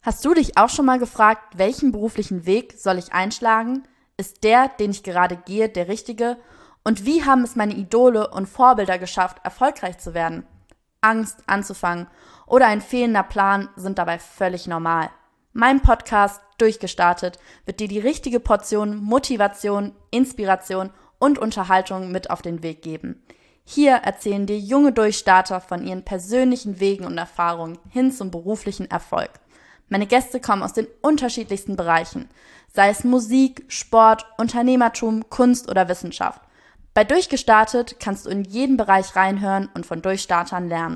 Hast du dich auch schon mal gefragt, welchen beruflichen Weg soll ich einschlagen? Ist der, den ich gerade gehe, der richtige? Und wie haben es meine Idole und Vorbilder geschafft, erfolgreich zu werden? Angst anzufangen oder ein fehlender Plan sind dabei völlig normal. Mein Podcast Durchgestartet wird dir die richtige Portion Motivation, Inspiration und Unterhaltung mit auf den Weg geben. Hier erzählen dir junge Durchstarter von ihren persönlichen Wegen und Erfahrungen hin zum beruflichen Erfolg. Meine Gäste kommen aus den unterschiedlichsten Bereichen, sei es Musik, Sport, Unternehmertum, Kunst oder Wissenschaft. Bei Durchgestartet kannst du in jeden Bereich reinhören und von Durchstartern lernen.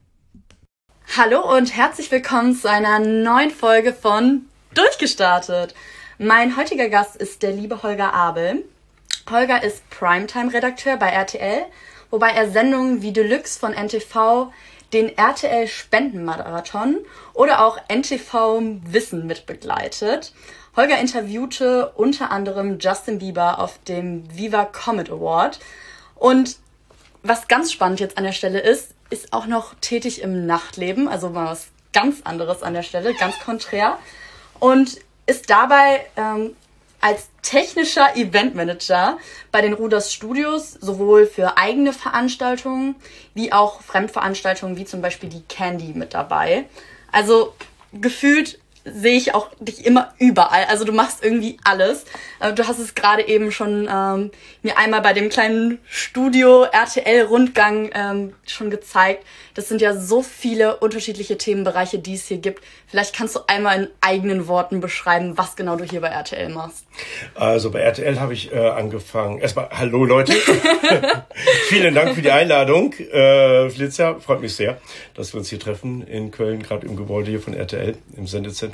Hallo und herzlich willkommen zu einer neuen Folge von Durchgestartet. Mein heutiger Gast ist der liebe Holger Abel. Holger ist Primetime-Redakteur bei RTL, wobei er Sendungen wie Deluxe von NTV, den RTL Spendenmarathon oder auch NTV Wissen mitbegleitet. Holger interviewte unter anderem Justin Bieber auf dem Viva Comet Award. Und was ganz spannend jetzt an der Stelle ist auch noch tätig im Nachtleben, also mal was ganz anderes an der Stelle, ganz konträr. Und ist dabei als technischer Eventmanager bei den Ruders Studios sowohl für eigene Veranstaltungen wie auch Fremdveranstaltungen wie zum Beispiel die Candy mit dabei. Also gefühlt sehe ich auch dich immer überall. Also du machst irgendwie alles. Du hast es gerade eben schon mir einmal bei dem kleinen Studio-RTL-Rundgang schon gezeigt. Das sind ja so viele unterschiedliche Themenbereiche, die es hier gibt. Vielleicht kannst du einmal in eigenen Worten beschreiben, was genau du hier bei RTL machst. Also bei RTL habe ich angefangen. Erstmal, hallo Leute. Vielen Dank für die Einladung. Felicia, freut mich sehr, dass wir uns hier treffen in Köln, gerade im Gebäude hier von RTL, im Sendezentrum.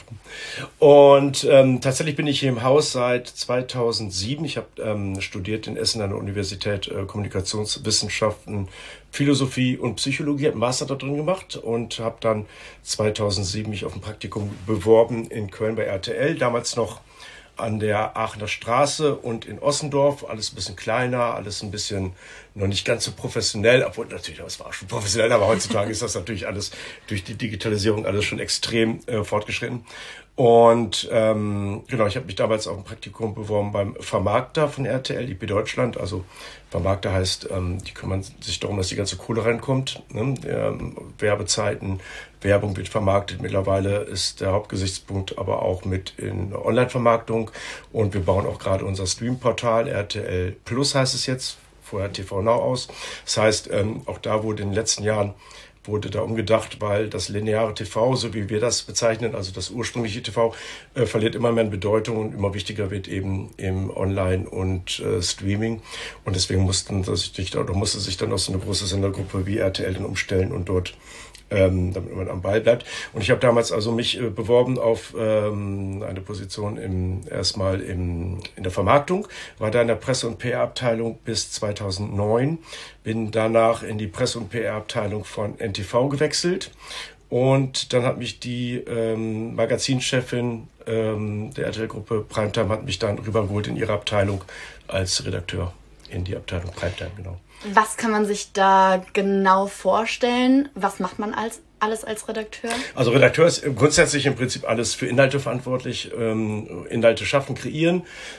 Und tatsächlich bin ich hier im Haus seit 2007. Ich habe studiert in Essen an der Universität Kommunikationswissenschaften, Philosophie und Psychologie, habe einen Master da drin gemacht und habe dann 2007 mich auf ein Praktikum beworben in Köln bei RTL, damals noch an der Aachener Straße und in Ossendorf, alles ein bisschen kleiner, alles ein bisschen noch nicht ganz so professionell, obwohl natürlich, es war schon professionell, aber heutzutage ist das natürlich alles durch die Digitalisierung alles schon extrem fortgeschritten. Und genau, ich habe mich damals auf ein Praktikum beworben beim Vermarkter von RTL, IP Deutschland. Also Vermarkter heißt, die kümmern sich darum, dass die ganze Kohle reinkommt. Ne? Werbezeiten, Werbung wird vermarktet. Mittlerweile ist der Hauptgesichtspunkt aber auch mit in Online-Vermarktung. Und wir bauen auch gerade unser Streamportal, RTL Plus heißt es jetzt, vorher TV Now aus. Das heißt, auch da wurde in den letzten Jahren da umgedacht, weil das lineare TV, so wie wir das bezeichnen, also das ursprüngliche TV, verliert immer mehr an Bedeutung und immer wichtiger wird eben im Online und Streaming. Und deswegen musste sich dann auch so eine große Sendergruppe wie RTL dann umstellen und dort damit man am Ball bleibt. Und ich habe damals also mich beworben auf eine Position erstmal in der Vermarktung, war da in der Presse- und PR-Abteilung bis 2009, bin danach in die Presse- und PR-Abteilung von NTV gewechselt und dann hat mich die Magazinchefin der RTL-Gruppe Primetime hat mich dann rübergeholt in ihre Abteilung als Redakteur in die Abteilung Primetime, genau. Was kann man sich da genau vorstellen? Was macht man alles als Redakteur? Also Redakteur ist grundsätzlich im Prinzip alles für Inhalte verantwortlich. Inhalte schaffen, kreieren,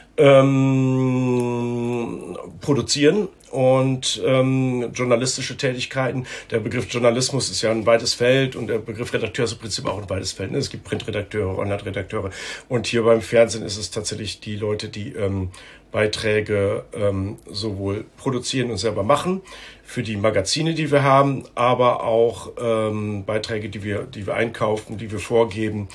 produzieren und journalistische Tätigkeiten. Der Begriff Journalismus ist ja ein weites Feld und der Begriff Redakteur ist im Prinzip auch ein weites Feld. Es gibt Printredakteure, Online-Redakteure und hier beim Fernsehen ist es tatsächlich die Leute, die Beiträge sowohl produzieren und selber machen für die Magazine, die wir haben, aber auch Beiträge, die wir einkaufen, die wir vorgeben,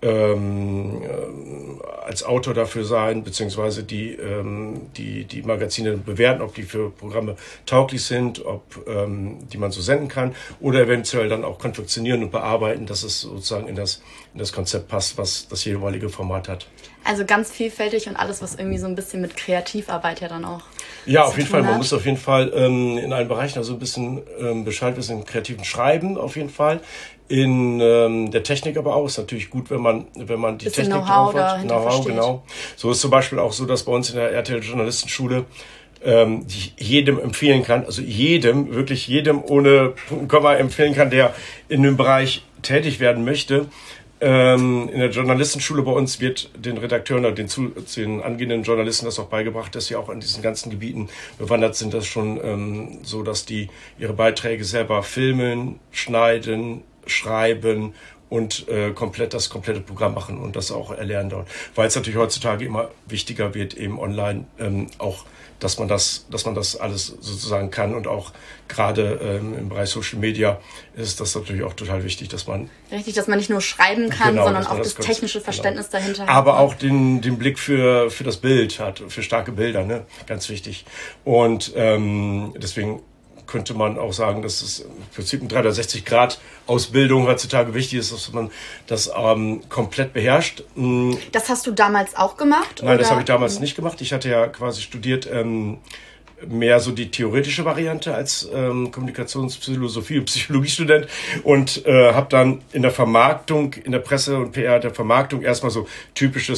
als Autor dafür sein, beziehungsweise die Magazine bewerten, ob die für Programme tauglich sind, ob die man so senden kann oder eventuell dann auch konfektionieren und bearbeiten, dass es sozusagen in das Konzept passt, was das jeweilige Format hat. Also ganz vielfältig und alles, was irgendwie so ein bisschen mit Kreativarbeit ja dann auch ja, auf jeden Fall. Man muss auf jeden Fall in allen Bereichen also ein bisschen Bescheid wissen, im kreativen Schreiben auf jeden Fall. In der Technik aber auch. Ist natürlich gut, wenn man die Technik drauf hat. Know-how, genau. So ist zum Beispiel auch so, dass bei uns in der RTL Journalistenschule die ich jedem empfehlen kann, also wirklich jedem ohne Punkt und Komma empfehlen kann, der in dem Bereich tätig werden möchte, In der Journalistenschule bei uns wird den Redakteuren oder den angehenden Journalisten das auch beigebracht, dass sie auch an diesen ganzen Gebieten bewandert sind. Das schon so, dass die ihre Beiträge selber filmen, schneiden, schreiben und das komplette Programm machen und das auch erlernen dort. Weil es natürlich heutzutage immer wichtiger wird, eben online auch, dass man das alles sozusagen kann, und auch gerade im Bereich Social Media ist das natürlich auch total wichtig, dass man... Richtig, dass man nicht nur schreiben kann, sondern auch das technische Verständnis dahinter hat. Aber auch den Blick für das Bild hat, für starke Bilder, ne? Ganz wichtig. Und deswegen könnte man auch sagen, dass es im Prinzip eine 360-Grad-Ausbildung heutzutage wichtig ist, dass man das komplett beherrscht. Das hast du damals auch gemacht? Nein, das habe ich damals nicht gemacht. Ich hatte ja quasi studiert mehr so die theoretische Variante als Kommunikationsphilosophie- und Psychologiestudent, und habe dann in der Vermarktung, in der Presse und PR der Vermarktung erstmal so typischen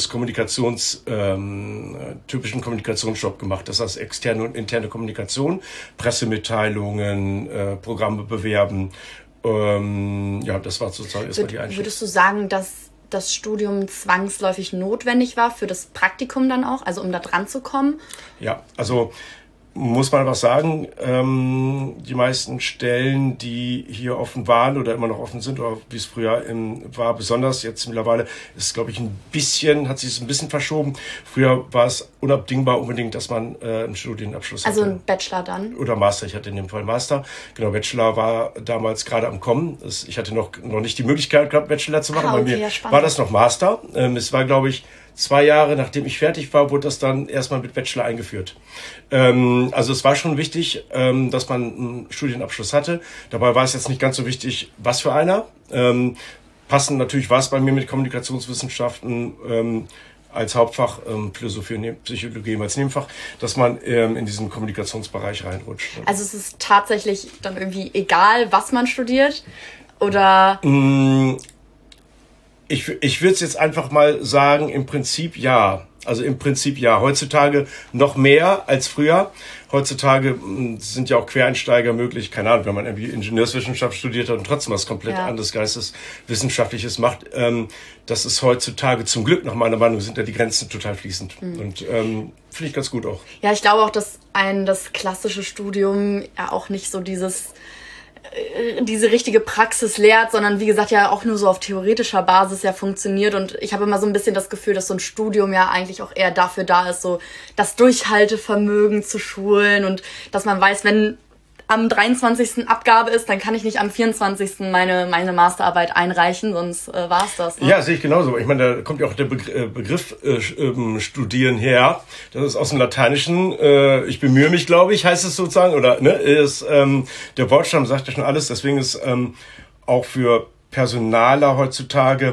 Kommunikationsjob gemacht. Das heißt externe und interne Kommunikation, Pressemitteilungen, Programme bewerben. Das war sozusagen erstmal die Einstellung. Würdest du sagen, dass das Studium zwangsläufig notwendig war für das Praktikum dann auch, also um da dran zu kommen? Ja, also muss man was sagen, die meisten Stellen, die hier offen waren oder immer noch offen sind, oder wie es früher war, besonders jetzt mittlerweile, ist, glaube ich, hat sich es ein bisschen verschoben. Früher war es unabdingbar unbedingt, dass man einen Studienabschluss hatte. Also einen Bachelor dann? Oder Master, ich hatte in dem Fall Master. Genau, Bachelor war damals gerade am Kommen. Ich hatte noch nicht die Möglichkeit gehabt, Bachelor zu machen. Bei mir war das noch Master. Es war, glaube ich, 2 Jahre, nachdem ich fertig war, wurde das dann erstmal mit Bachelor eingeführt. Also es war schon wichtig, dass man einen Studienabschluss hatte. Dabei war es jetzt nicht ganz so wichtig, was für einer. Passend natürlich war es bei mir mit Kommunikationswissenschaften als Hauptfach, Philosophie und Psychologie als Nebenfach, dass man in diesen Kommunikationsbereich reinrutscht. Also es ist tatsächlich dann irgendwie egal, was man studiert? Oder... Ich würde es jetzt einfach mal sagen, im Prinzip ja. Also im Prinzip ja. Heutzutage noch mehr als früher. Heutzutage sind ja auch Quereinsteiger möglich. Keine Ahnung, wenn man irgendwie Ingenieurswissenschaft studiert hat und trotzdem was komplett anderes Geisteswissenschaftliches macht. Das ist heutzutage zum Glück, nach meiner Meinung, sind ja die Grenzen total fließend. Und finde ich ganz gut auch. Ja, ich glaube auch, dass das klassische Studium ja auch nicht so diese richtige Praxis lehrt, sondern wie gesagt ja auch nur so auf theoretischer Basis ja funktioniert, und ich habe immer so ein bisschen das Gefühl, dass so ein Studium ja eigentlich auch eher dafür da ist, so das Durchhaltevermögen zu schulen, und dass man weiß, wenn am 23. Abgabe ist, dann kann ich nicht am 24. meine Masterarbeit einreichen, sonst war's das. Ne? Ja, sehe ich genauso. Ich meine, da kommt ja auch der Begriff Studieren her. Das ist aus dem Lateinischen. Ich bemühe mich, glaube ich, heißt es sozusagen. Oder der Wortstamm sagt ja schon alles. Deswegen ist auch für Personaler heutzutage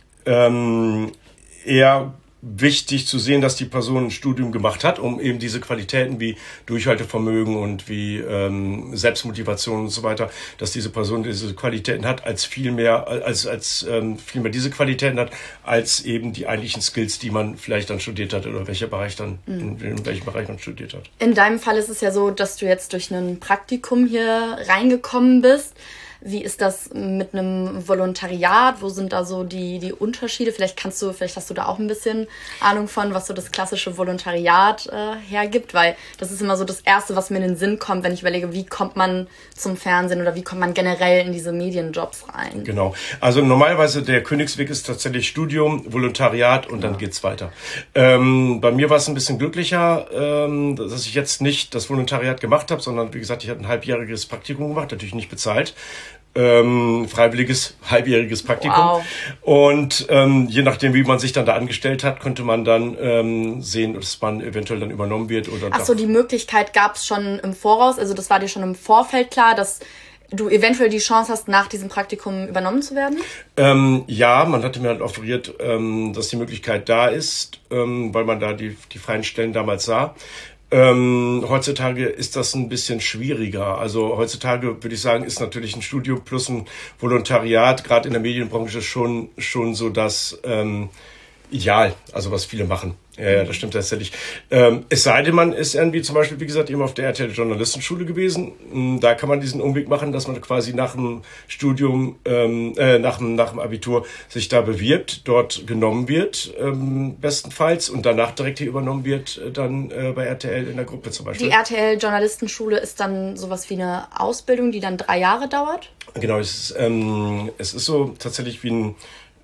eher wichtig zu sehen, dass die Person ein Studium gemacht hat, um eben diese Qualitäten wie Durchhaltevermögen und wie Selbstmotivation und so weiter, dass diese Person diese Qualitäten hat, als vielmehr diese Qualitäten hat, als eben die eigentlichen Skills, die man vielleicht dann studiert hat oder in welchem Bereich man studiert hat. In deinem Fall ist es ja so, dass du jetzt durch ein Praktikum hier reingekommen bist. Wie ist das mit einem Volontariat? Wo sind da so die Unterschiede? Vielleicht hast du da auch ein bisschen Ahnung von, was so das klassische Volontariat hergibt, weil das ist immer so das Erste, was mir in den Sinn kommt, wenn ich überlege, wie kommt man zum Fernsehen oder wie kommt man generell in diese Medienjobs rein? Genau. Also normalerweise der Königsweg ist tatsächlich Studium, Volontariat und dann geht's weiter. Bei mir war es ein bisschen glücklicher, dass ich jetzt nicht das Volontariat gemacht habe, sondern wie gesagt, ich habe ein halbjähriges Praktikum gemacht, natürlich nicht bezahlt. Freiwilliges halbjähriges Praktikum. Wow. Und je nachdem, wie man sich dann da angestellt hat, konnte man dann sehen, dass man eventuell dann übernommen wird. Oder ach so, die Möglichkeit gab es schon im Voraus, also das war dir schon im Vorfeld klar, dass du eventuell die Chance hast, nach diesem Praktikum übernommen zu werden? Ja, man hatte mir halt offeriert, dass die Möglichkeit da ist, weil man da die freien Stellen damals sah. Heutzutage ist das ein bisschen schwieriger. Also heutzutage würde ich sagen, ist natürlich ein Studium plus ein Volontariat, gerade in der Medienbranche, schon so das ideal, also was viele machen. Ja, das stimmt tatsächlich. Es sei denn, man ist irgendwie zum Beispiel, wie gesagt, eben auf der RTL Journalistenschule gewesen. Da kann man diesen Umweg machen, dass man quasi nach dem Studium, nach dem Abitur sich da bewirbt, dort genommen wird, bestenfalls, und danach direkt hier übernommen wird, dann bei RTL in der Gruppe zum Beispiel. Die RTL Journalistenschule ist dann sowas wie eine Ausbildung, die dann 3 Jahre dauert? Genau, es ist so tatsächlich wie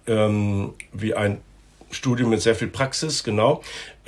ein Studium mit sehr viel Praxis, genau.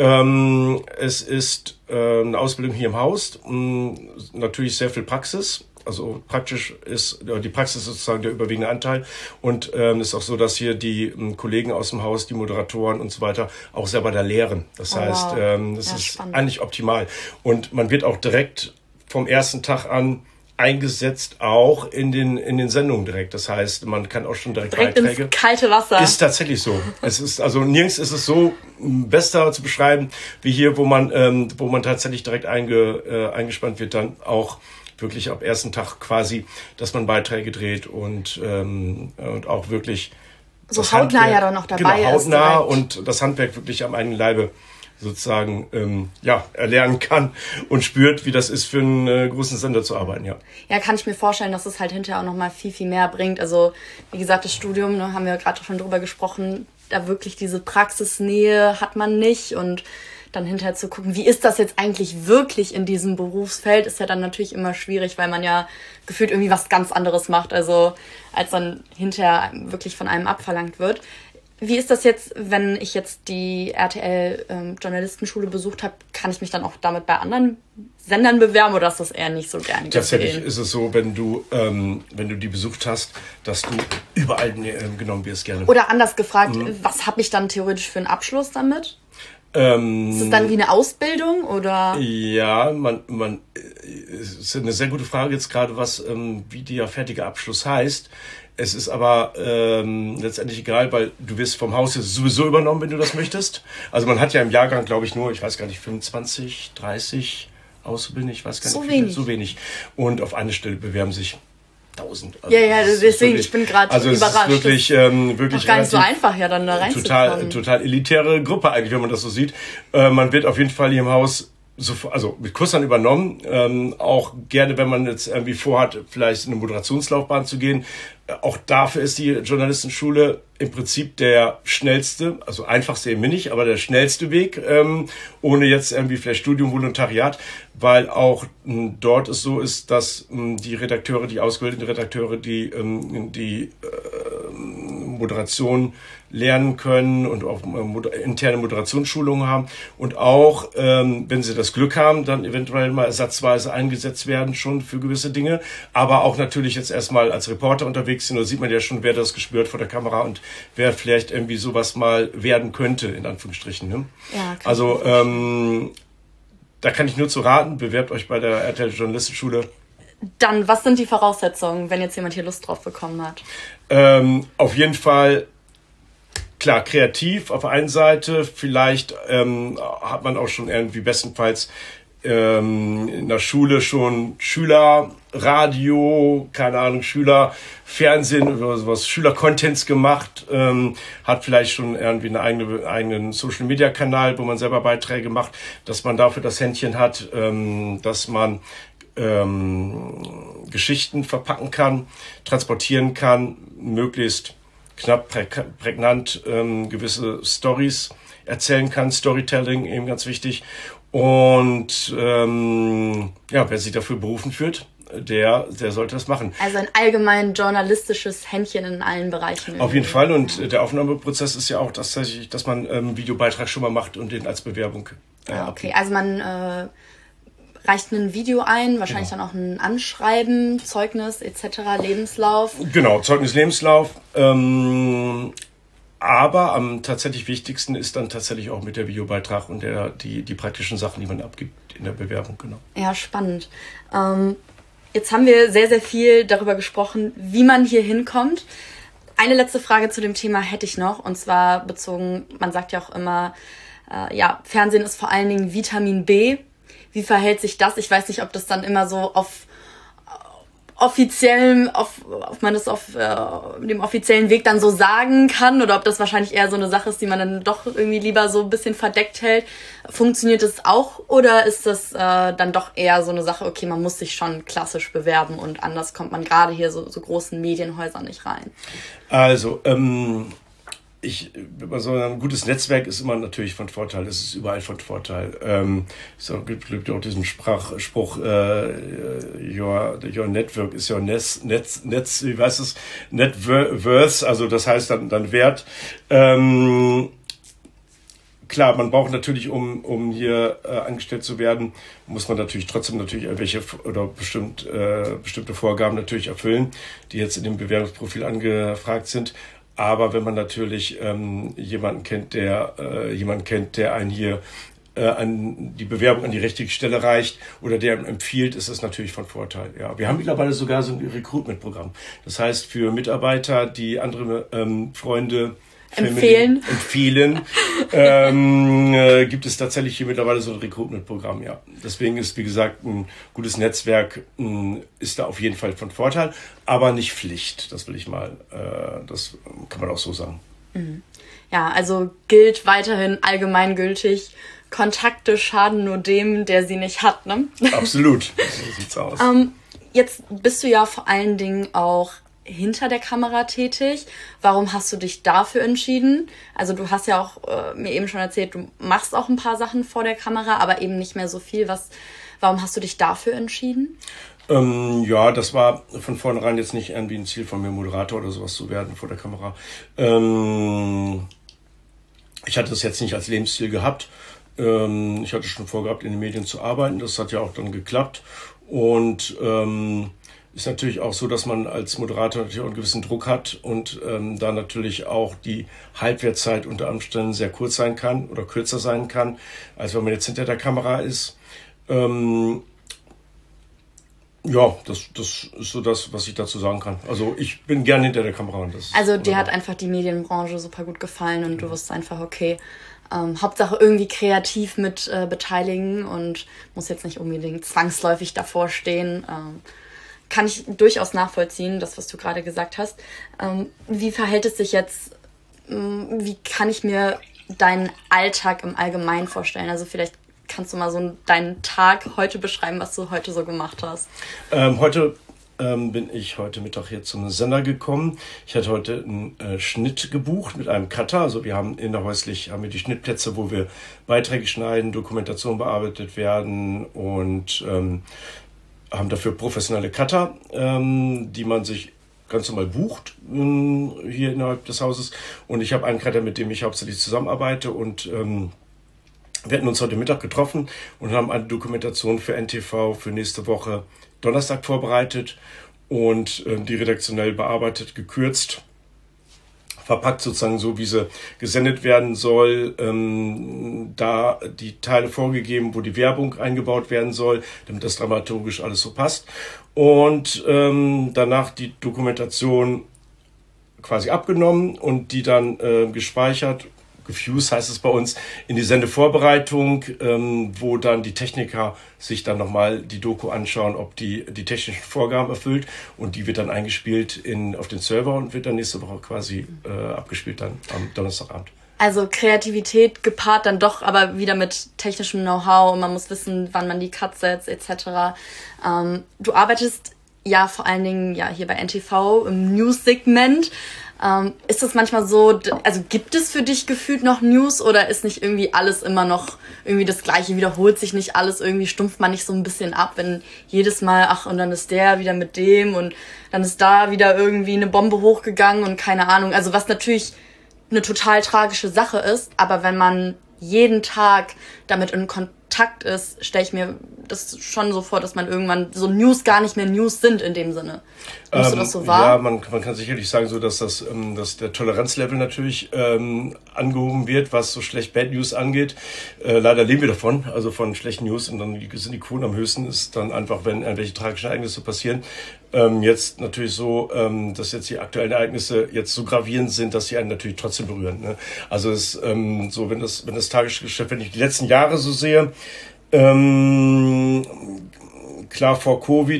Es ist eine Ausbildung hier im Haus, natürlich sehr viel Praxis. Also praktisch ist die Praxis sozusagen der überwiegende Anteil, und ist auch so, dass hier die Kollegen aus dem Haus, die Moderatoren und so weiter, auch selber da lehren. Das heißt, das ist spannend. Eigentlich optimal. Und man wird auch direkt vom ersten Tag an eingesetzt, auch in den Sendungen direkt. Das heißt, man kann auch schon direkt Beiträge. Ins kalte Wasser. Ist tatsächlich so. Es ist, also nirgends ist es so besser zu beschreiben wie hier, wo man tatsächlich direkt eingespannt wird, dann auch wirklich ab ersten Tag quasi, dass man Beiträge dreht und auch wirklich so hautnah ja doch noch dabei ist. Genau, hautnah und das Handwerk wirklich am eigenen Leibe sozusagen erlernen kann und spürt, wie das ist, für einen großen Sender zu arbeiten, ja. Ja, kann ich mir vorstellen, dass es halt hinterher auch nochmal viel, viel mehr bringt. Also, wie gesagt, das Studium, da haben wir gerade schon drüber gesprochen, da wirklich diese Praxisnähe hat man nicht, und dann hinterher zu gucken, wie ist das jetzt eigentlich wirklich in diesem Berufsfeld, ist ja dann natürlich immer schwierig, weil man ja gefühlt irgendwie was ganz anderes macht, also als dann hinterher wirklich von einem abverlangt wird. Wie ist das jetzt, wenn ich jetzt die RTL Journalistenschule besucht habe? Kann ich mich dann auch damit bei anderen Sendern bewerben, oder ist das eher nicht so gern gesehen? Tatsächlich ist es so, wenn du die besucht hast, dass du überall genommen wirst gerne. Oder anders gefragt, was habe ich dann theoretisch für einen Abschluss damit? Ist es dann wie eine Ausbildung, oder? Ja, es ist eine sehr gute Frage jetzt gerade, wie der fertige Abschluss heißt. Es ist aber letztendlich egal, weil du wirst vom Haus jetzt sowieso übernommen, wenn du das möchtest. Also man hat ja im Jahrgang, glaube ich, nur, ich weiß gar nicht, 25, 30 Auszubildende, ich weiß gar nicht. So wenig. Und auf eine Stelle bewerben sich 1000. Also ja, deswegen, ich bin gerade überrascht. Also es ist wirklich gar nicht so einfach, ja, dann da reinzukommen. Total elitäre Gruppe eigentlich, wenn man das so sieht. Man wird auf jeden Fall hier im Haus mit Kusshand übernommen, auch gerne, wenn man jetzt irgendwie vorhat, vielleicht in eine Moderationslaufbahn zu gehen. Auch dafür ist die Journalistenschule im Prinzip der schnellste, also einfachste eben nicht, aber der schnellste Weg, ohne jetzt irgendwie vielleicht Studium, Volontariat, weil auch dort es so ist, dass die Redakteure, die ausgebildeten Redakteure, die Moderation lernen können und auch interne Moderationsschulungen haben und auch, wenn sie das Glück haben, dann eventuell mal ersatzweise eingesetzt werden schon für gewisse Dinge, aber auch natürlich jetzt erstmal als Reporter unterwegs sind. Da sieht man ja schon, wer das gespürt vor der Kamera und wer vielleicht irgendwie sowas mal werden könnte, in Anführungsstrichen. Ne? Ja, also da kann ich nur zu raten, bewerbt euch bei der RTL Journalistenschule. Dann, was sind die Voraussetzungen, wenn jetzt jemand hier Lust drauf bekommen hat? Auf jeden Fall, klar, kreativ auf der einen Seite, vielleicht hat man auch schon irgendwie bestenfalls in der Schule schon Schülerradio, keine Ahnung, Schülerfernsehen oder sowas, Schülercontents gemacht, hat vielleicht schon irgendwie einen eigenen Social-Media-Kanal, wo man selber Beiträge macht, dass man dafür das Händchen hat, dass man Geschichten verpacken kann, transportieren kann, möglichst knapp, prägnant gewisse Stories erzählen kann, Storytelling eben ganz wichtig. Und wer sich dafür berufen fühlt, der sollte das machen. Also ein allgemein journalistisches Händchen in allen Bereichen. Auf jeden Fall. Und der Aufnahmeprozess ist ja auch tatsächlich, dass man einen Videobeitrag schon mal macht und den als Bewerbung. Okay, also man reicht ein Video ein, wahrscheinlich dann auch ein Anschreiben, Zeugnis etc., Lebenslauf. Genau, Zeugnis, Lebenslauf. Aber am tatsächlich wichtigsten ist dann tatsächlich auch mit der Videobeitrag und die praktischen Sachen, die man abgibt in der Bewerbung, genau. Ja, spannend. Jetzt haben wir sehr, sehr viel darüber gesprochen, wie man hier hinkommt. Eine letzte Frage zu dem Thema hätte ich noch, und zwar bezogen, man sagt ja auch immer, Fernsehen ist vor allen Dingen Vitamin B. Wie verhält sich das? Ich weiß nicht, ob das dann immer so auf ob man das auf dem offiziellen Weg dann so sagen kann oder ob das wahrscheinlich eher so eine Sache ist, die man dann doch irgendwie lieber so ein bisschen verdeckt hält. Funktioniert das auch oder ist das dann doch eher so eine Sache, okay, man muss sich schon klassisch bewerben und anders kommt man gerade hier so großen Medienhäusern nicht rein? Also, so ein gutes Netzwerk ist immer natürlich von Vorteil. Es ist überall von Vorteil. Es gibt auch diesen Spruch, your network is your Netz, wie heißt es? Net worth, also das heißt dann Wert. Klar, man braucht natürlich, um hier angestellt zu werden, muss man natürlich trotzdem irgendwelche oder bestimmte Vorgaben natürlich erfüllen, die jetzt in dem Bewerbungsprofil angefragt sind. Aber wenn man natürlich jemanden kennt, der einen hier an die Bewerbung an die richtige Stelle reicht oder der empfiehlt, ist das natürlich von Vorteil. Ja, wir haben mittlerweile sogar so ein Recruitment-Programm. Das heißt, für Mitarbeiter, die andere Freunde empfehlen, gibt es tatsächlich hier mittlerweile so ein Recruitment-Programm, ja. Deswegen ist, wie gesagt, ein gutes Netzwerk ist da auf jeden Fall von Vorteil, aber nicht Pflicht. Das kann man auch so sagen. Ja, also gilt weiterhin allgemeingültig, Kontakte schaden nur dem, der sie nicht hat, ne? Absolut, so sieht's aus. Jetzt bist du ja vor allen Dingen auch hinter der Kamera tätig. Warum hast du dich dafür entschieden? Also du hast ja auch mir eben schon erzählt, du machst auch ein paar Sachen vor der Kamera, aber eben nicht mehr so viel. Warum hast du dich dafür entschieden? Ja, das war von vornherein jetzt nicht irgendwie ein Ziel von mir, Moderator oder sowas zu werden vor der Kamera. Ich hatte das jetzt nicht als Lebensstil gehabt. Ich hatte schon vorgehabt, in den Medien zu arbeiten. Das hat ja auch dann geklappt. Und ist natürlich auch so, dass man als Moderator natürlich auch einen gewissen Druck hat und da natürlich auch die Halbwertszeit unter Umständen sehr kurz sein kann oder kürzer sein kann, als wenn man jetzt hinter der Kamera ist. Ja, das ist so das, was ich dazu sagen kann. Also ich bin gerne hinter der Kamera. Also dir hat einfach die Medienbranche super gut gefallen und du wusstest einfach, okay, Hauptsache irgendwie kreativ mit beteiligen und muss jetzt nicht unbedingt zwangsläufig davor stehen. Kann ich durchaus nachvollziehen, das, was du gerade gesagt hast. Wie verhält es sich jetzt, wie kann ich mir deinen Alltag im Allgemeinen vorstellen? Also vielleicht kannst du mal so deinen Tag heute beschreiben, was du heute so gemacht hast. Heute bin ich heute Mittag hier zum Sender gekommen. Ich hatte heute einen Schnitt gebucht mit einem Cutter. Also wir haben innerhäuslich die Schnittplätze, wo wir Beiträge schneiden, Dokumentation bearbeitet werden und haben dafür professionelle Cutter, die man sich ganz normal bucht hier innerhalb des Hauses. Und ich habe einen Cutter, mit dem ich hauptsächlich zusammenarbeite und wir hatten uns heute Mittag getroffen und haben eine Dokumentation für NTV für nächste Woche Donnerstag vorbereitet und die redaktionell bearbeitet, gekürzt, verpackt sozusagen so, wie sie gesendet werden soll, da die Teile vorgegeben, wo die Werbung eingebaut werden soll, damit das dramaturgisch alles so passt. Und danach die Dokumentation quasi abgenommen und die dann gespeichert, gefused heißt es bei uns, in die Sendevorbereitung, wo dann die Techniker sich dann nochmal die Doku anschauen, ob die technischen Vorgaben erfüllt und die wird dann eingespielt auf den Server und wird dann nächste Woche quasi abgespielt dann am Donnerstagabend. Also Kreativität gepaart dann doch aber wieder mit technischem Know-how und man muss wissen, wann man die Cuts setzt etc. Du arbeitest ja vor allen Dingen ja hier bei NTV im News-Segment. Ist das manchmal so, also gibt es für dich gefühlt noch News oder ist nicht irgendwie alles immer noch irgendwie das Gleiche, wiederholt sich nicht alles, irgendwie stumpft man nicht so ein bisschen ab, wenn jedes Mal, und dann ist der wieder mit dem und dann ist da wieder irgendwie eine Bombe hochgegangen und keine Ahnung, also was natürlich eine total tragische Sache ist, aber wenn man jeden Tag damit in Kontakt ist, stelle ich mir das schon so vor, dass man irgendwann so News gar nicht mehr News sind in dem Sinne. Nimmst du das so wahr? Ja, man kann sicherlich sagen, so dass dass der Toleranzlevel natürlich angehoben wird, was so schlecht Bad News angeht. Leider leben wir davon, also von schlechten News und dann sind die Quoten am höchsten, ist dann einfach, wenn irgendwelche tragischen Ereignisse passieren. Jetzt natürlich so, dass jetzt die aktuellen Ereignisse jetzt so gravierend sind, dass sie einen natürlich trotzdem berühren. Ne? Also es so, wenn das Tagesgeschäft, wenn ich die letzten Jahre so sehe, klar vor Covid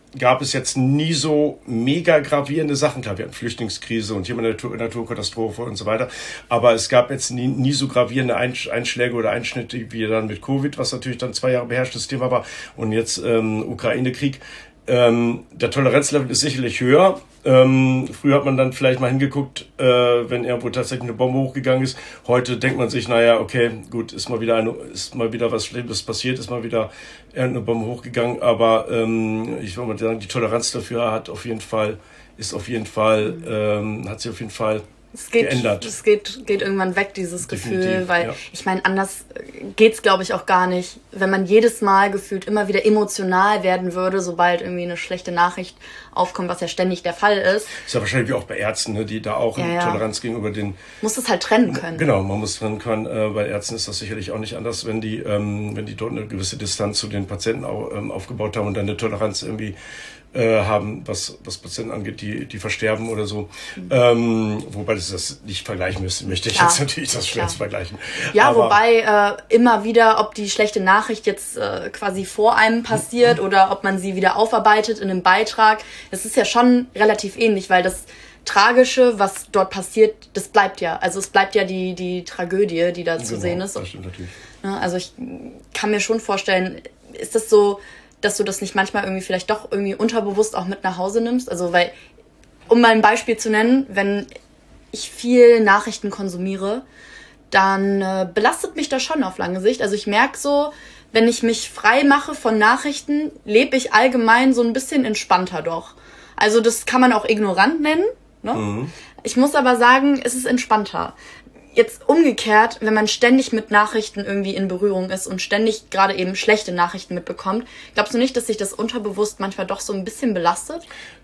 gab es jetzt nie so mega gravierende Sachen. Klar, wir hatten Flüchtlingskrise und hier eine Naturkatastrophe und so weiter. Aber es gab jetzt nie so gravierende Einschläge oder Einschnitte wie dann mit Covid, was natürlich dann 2 Jahre beherrschendes Thema war. Und jetzt Ukraine-Krieg. Der Toleranzlevel ist sicherlich höher. Früher hat man dann vielleicht mal hingeguckt, wenn irgendwo tatsächlich eine Bombe hochgegangen ist. Heute denkt man sich, naja, okay, gut, ist mal wieder was Schlimmes passiert, ist mal wieder irgendeine Bombe hochgegangen. Aber ich würde mal sagen, die Toleranz dafür hat sich auf jeden Fall geändert. Es geht irgendwann weg, dieses Definitiv, Gefühl, weil ja. ich meine, anders geht's, glaube ich, auch gar nicht. Wenn man jedes Mal gefühlt immer wieder emotional werden würde, sobald irgendwie eine schlechte Nachricht aufkommt, was ja ständig der Fall ist. Ist ja wahrscheinlich wie auch bei Ärzten, ne, die da auch eine Toleranz gegenüber den... Muss es halt trennen können. Genau, man muss trennen können. Bei Ärzten ist das sicherlich auch nicht anders, wenn die dort eine gewisse Distanz zu den Patienten aufgebaut haben und dann eine Toleranz irgendwie haben, was Patienten angeht, die versterben oder so. Wobei das nicht vergleichen möchte ich jetzt natürlich das schwer zu vergleichen. Ja, aber wobei immer wieder, ob die schlechte Nachricht jetzt quasi vor einem passiert oder ob man sie wieder aufarbeitet in einem Beitrag, das ist ja schon relativ ähnlich, weil das Tragische, was dort passiert, das bleibt ja. Also es bleibt ja die Tragödie, die da zu sehen ist. Das stimmt natürlich. Ja, also ich kann mir schon vorstellen, ist das so, dass du das nicht manchmal irgendwie vielleicht doch irgendwie unterbewusst auch mit nach Hause nimmst? Also weil, um mal ein Beispiel zu nennen, wenn ich viel Nachrichten konsumiere, dann belastet mich das schon auf lange Sicht. Also ich merke so, wenn ich mich frei mache von Nachrichten, lebe ich allgemein so ein bisschen entspannter doch. Also das kann man auch ignorant nennen, ne? Mhm. Ich muss aber sagen, es ist entspannter. Jetzt umgekehrt, wenn man ständig mit Nachrichten irgendwie in Berührung ist und ständig gerade eben schlechte Nachrichten mitbekommt, glaubst du nicht, dass sich das unterbewusst manchmal doch so ein bisschen belastet?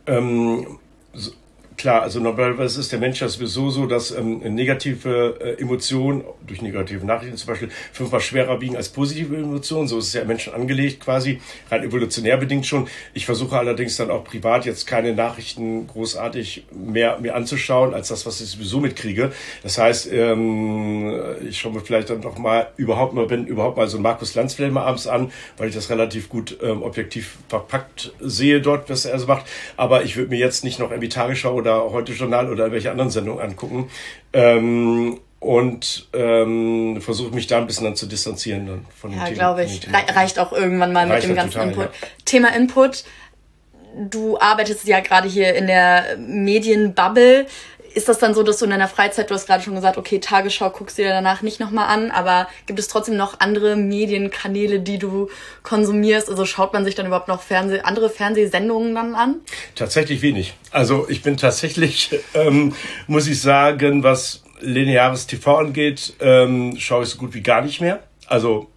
Klar, also normalerweise ist der Mensch ja sowieso so, dass negative Emotionen, durch negative Nachrichten zum Beispiel, 5-mal schwerer wiegen als positive Emotionen. So ist es ja im Menschen angelegt quasi, rein evolutionär bedingt schon. Ich versuche allerdings dann auch privat jetzt keine Nachrichten großartig mehr mir anzuschauen, als das, was ich sowieso mitkriege. Das heißt, ich schaue mir vielleicht dann doch mal überhaupt mal so einen Markus Lanz-Film mal abends an, weil ich das relativ gut objektiv verpackt sehe dort, was er so macht. Aber ich würde mir jetzt nicht noch irgendwie Tagesschau oder Heute-Journal oder welche anderen Sendungen angucken und versuche mich da ein bisschen dann zu distanzieren dann von den Themen. Ja, glaube ich. Reicht auch irgendwann mal mit dem ganzen total, Input. Ja. Thema Input. Du arbeitest ja gerade hier in der Medienbubble. Ist das dann so, dass du in deiner Freizeit, du hast gerade schon gesagt, okay, Tagesschau guckst du dir danach nicht nochmal an, aber gibt es trotzdem noch andere Medienkanäle, die du konsumierst? Also schaut man sich dann überhaupt noch andere Fernsehsendungen dann an? Tatsächlich wenig. Also ich bin tatsächlich, muss ich sagen, was lineares TV angeht, schaue ich so gut wie gar nicht mehr. Also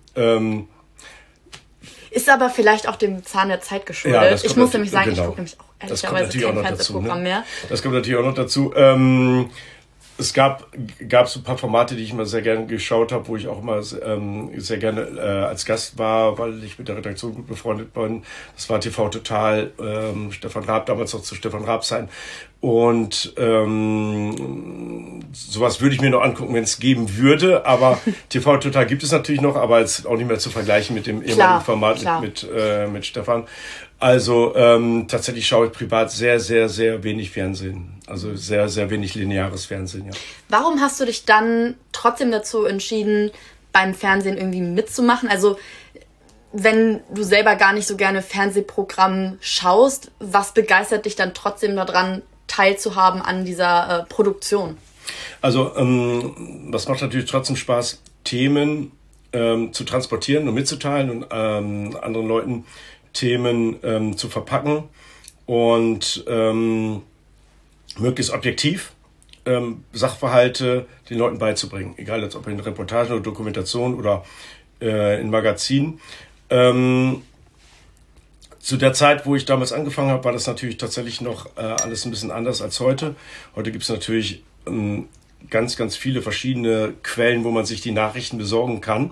ist aber vielleicht auch dem Zahn der Zeit geschuldet. Ja, ich muss nämlich sagen, ich gucke nämlich auch ehrlicherweise kein Fernsehprogramm mehr. Das kommt natürlich auch noch dazu. Es gab so ein paar Formate, die ich immer sehr gerne geschaut habe, wo ich auch immer sehr gerne als Gast war, weil ich mit der Redaktion gut befreundet bin. Das war TV Total, Stefan Raab, damals noch zu Stefan Raab sein. Und sowas würde ich mir noch angucken, wenn es geben würde. Aber TV Total gibt es natürlich noch, aber jetzt auch nicht mehr zu vergleichen mit dem ehemaligen Format mit Stefan. Also tatsächlich schaue ich privat sehr, sehr, sehr wenig Fernsehen. Also sehr, sehr wenig lineares Fernsehen, ja. Warum hast du dich dann trotzdem dazu entschieden, beim Fernsehen irgendwie mitzumachen? Also wenn du selber gar nicht so gerne Fernsehprogramm schaust, was begeistert dich dann trotzdem daran, teilzuhaben an dieser Produktion? Also was macht natürlich trotzdem Spaß, Themen zu transportieren und mitzuteilen und anderen Leuten Themen zu verpacken und möglichst objektiv Sachverhalte den Leuten beizubringen. Egal, ob in Reportagen oder Dokumentation oder in Magazinen. Zu der Zeit, wo ich damals angefangen habe, war das natürlich tatsächlich noch alles ein bisschen anders als heute. Heute gibt es natürlich ganz, ganz viele verschiedene Quellen, wo man sich die Nachrichten besorgen kann.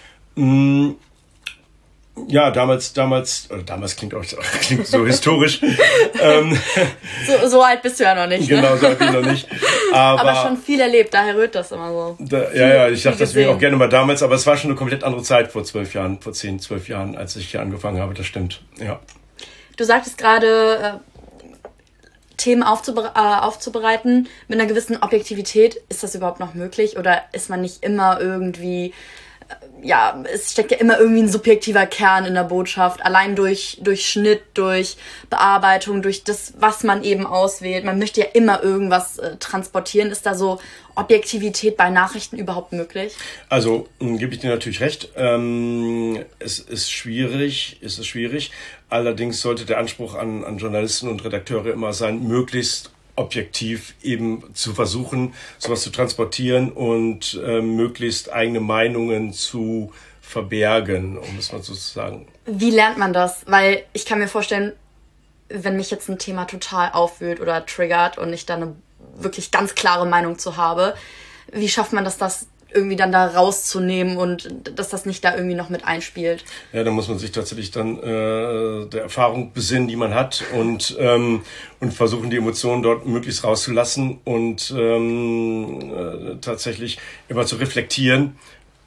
Ja, damals klingt so historisch. So alt bist du ja noch nicht. Genau, so alt bin ich noch nicht. Aber schon viel erlebt, daher rührt das immer so. Ich dachte das mir auch gerne mal damals, aber es war schon eine komplett andere Zeit vor 10, 12 Jahren, als ich hier angefangen habe, das stimmt, ja. Du sagtest gerade, Themen aufzubereiten mit einer gewissen Objektivität. Ist das überhaupt noch möglich oder ist man nicht immer irgendwie, es steckt ja immer irgendwie ein subjektiver Kern in der Botschaft, allein durch Schnitt, durch Bearbeitung, durch das, was man eben auswählt. Man möchte ja immer irgendwas transportieren. Ist da so Objektivität bei Nachrichten überhaupt möglich? Also gebe ich dir natürlich recht. Es ist schwierig. Allerdings sollte der Anspruch an Journalisten und Redakteure immer sein, möglichst objektiv eben zu versuchen, sowas zu transportieren und möglichst eigene Meinungen zu verbergen, um es mal so zu sagen. Wie lernt man das? Weil ich kann mir vorstellen, wenn mich jetzt ein Thema total aufwühlt oder triggert und ich da eine wirklich ganz klare Meinung zu habe, wie schafft man das irgendwie dann da rauszunehmen und dass das nicht da irgendwie noch mit einspielt? Ja, da muss man sich tatsächlich dann der Erfahrung besinnen, die man hat und versuchen, die Emotionen dort möglichst rauszulassen und tatsächlich immer zu reflektieren,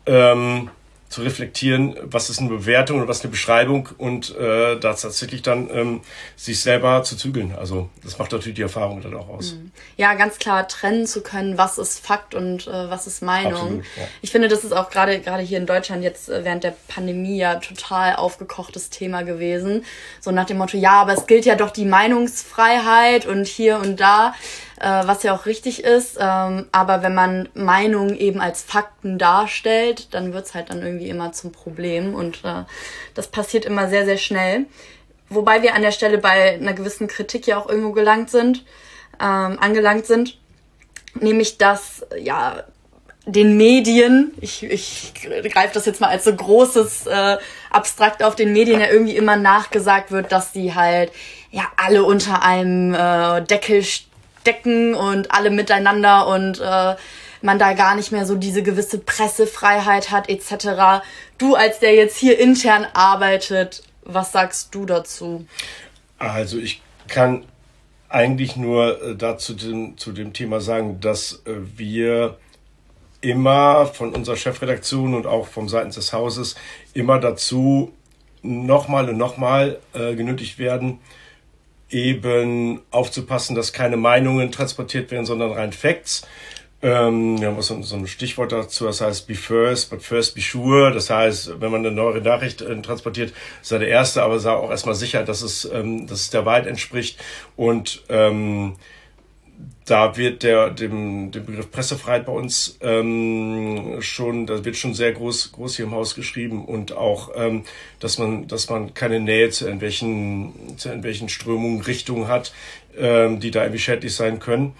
was ist eine Bewertung und was eine Beschreibung und da tatsächlich dann sich selber zu zügeln. Also das macht natürlich die Erfahrung dann auch aus. Ja, ganz klar trennen zu können, was ist Fakt und was ist Meinung. Absolut, ja. Ich finde, das ist auch gerade hier in Deutschland jetzt während der Pandemie ja total aufgekochtes Thema gewesen. So nach dem Motto, ja, aber es gilt ja doch die Meinungsfreiheit und hier und da. Was ja auch richtig ist, aber wenn man Meinungen eben als Fakten darstellt, dann wird's halt dann irgendwie immer zum Problem und das passiert immer sehr, sehr schnell. Wobei wir an der Stelle bei einer gewissen Kritik ja auch irgendwo angelangt sind, nämlich dass den Medien, ich greife das jetzt mal als so großes Abstrakt auf, den Medien ja irgendwie immer nachgesagt wird, dass die halt alle unter einem Deckel stecken und alle miteinander und man da gar nicht mehr so diese gewisse Pressefreiheit hat etc. Du als der jetzt hier intern arbeitet, was sagst du dazu? Also ich kann eigentlich nur zu dem Thema sagen, dass wir immer von unserer Chefredaktion und auch vom seitens des Hauses immer dazu nochmal genötigt werden, eben aufzupassen, dass keine Meinungen transportiert werden, sondern rein Facts. Wir haben auch so ein Stichwort dazu, das heißt be first, but first be sure. Das heißt, wenn man eine neue Nachricht transportiert, sei der Erste, aber sei auch erstmal sicher, dass es der Wahrheit entspricht. Und da wird dem Begriff Pressefreiheit bei uns da wird schon sehr groß hier im Haus geschrieben und auch, dass man keine Nähe zu irgendwelchen Strömungen, Richtungen hat, die da irgendwie schädlich sein können.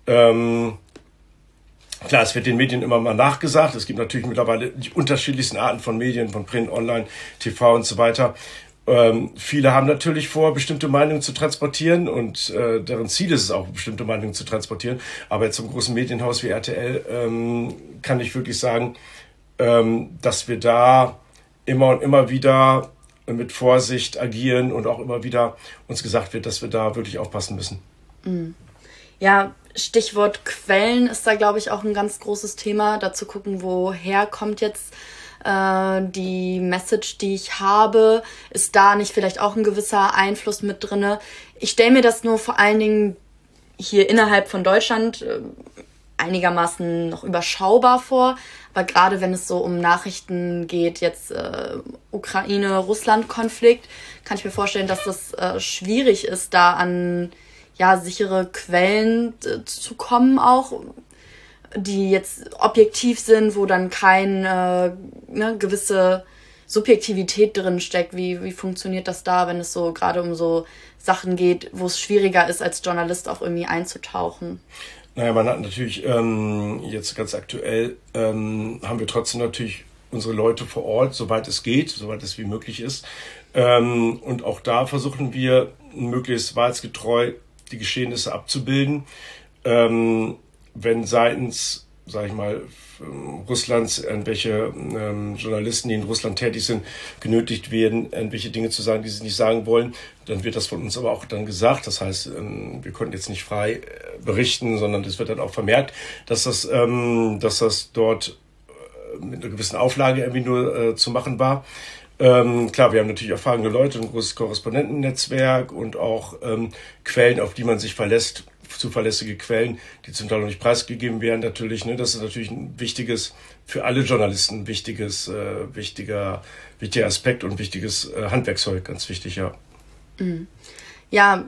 Klar, es wird den Medien immer mal nachgesagt. Es gibt natürlich mittlerweile die unterschiedlichsten Arten von Medien, von Print, Online, TV und so weiter. Viele haben natürlich vor, bestimmte Meinungen zu transportieren und deren Ziel ist es auch, bestimmte Meinungen zu transportieren. Aber jetzt zum großen Medienhaus wie RTL kann ich wirklich sagen, dass wir da immer und immer wieder mit Vorsicht agieren und auch immer wieder uns gesagt wird, dass wir da wirklich aufpassen müssen. Ja, Stichwort Quellen ist da, glaube ich, auch ein ganz großes Thema. Da zu gucken, woher kommt jetzt die Message, die ich habe, ist da nicht vielleicht auch ein gewisser Einfluss mit drinne? Ich stelle mir das nur vor allen Dingen hier innerhalb von Deutschland einigermaßen noch überschaubar vor, aber gerade wenn es so um Nachrichten geht, jetzt Ukraine-Russland-Konflikt, kann ich mir vorstellen, dass das schwierig ist, da an sichere Quellen zu kommen auch, die jetzt objektiv sind, wo dann keine gewisse Subjektivität drin steckt. Wie funktioniert das da, wenn es so gerade um so Sachen geht, wo es schwieriger ist, als Journalist auch irgendwie einzutauchen? Naja, man hat natürlich jetzt ganz aktuell haben wir trotzdem natürlich unsere Leute vor Ort, soweit es geht, soweit es wie möglich ist. Und auch da versuchen wir möglichst wahrheitsgetreu die Geschehnisse abzubilden. Wenn seitens, sage ich mal, Russlands irgendwelche Journalisten, die in Russland tätig sind, genötigt werden, irgendwelche Dinge zu sagen, die sie nicht sagen wollen, dann wird das von uns aber auch dann gesagt. Das heißt, wir konnten jetzt nicht frei berichten, sondern das wird dann auch vermerkt, dass das dort mit einer gewissen Auflage irgendwie nur zu machen war. Klar, wir haben natürlich erfahrene Leute, ein großes Korrespondentennetzwerk und auch Quellen, auf die man sich verlässt, zuverlässige Quellen, die zum Teil noch nicht preisgegeben werden natürlich. Ne? Das ist natürlich ein wichtiges, für alle Journalisten wichtiger Aspekt und wichtiges Handwerkszeug, ganz wichtig, ja. Ja,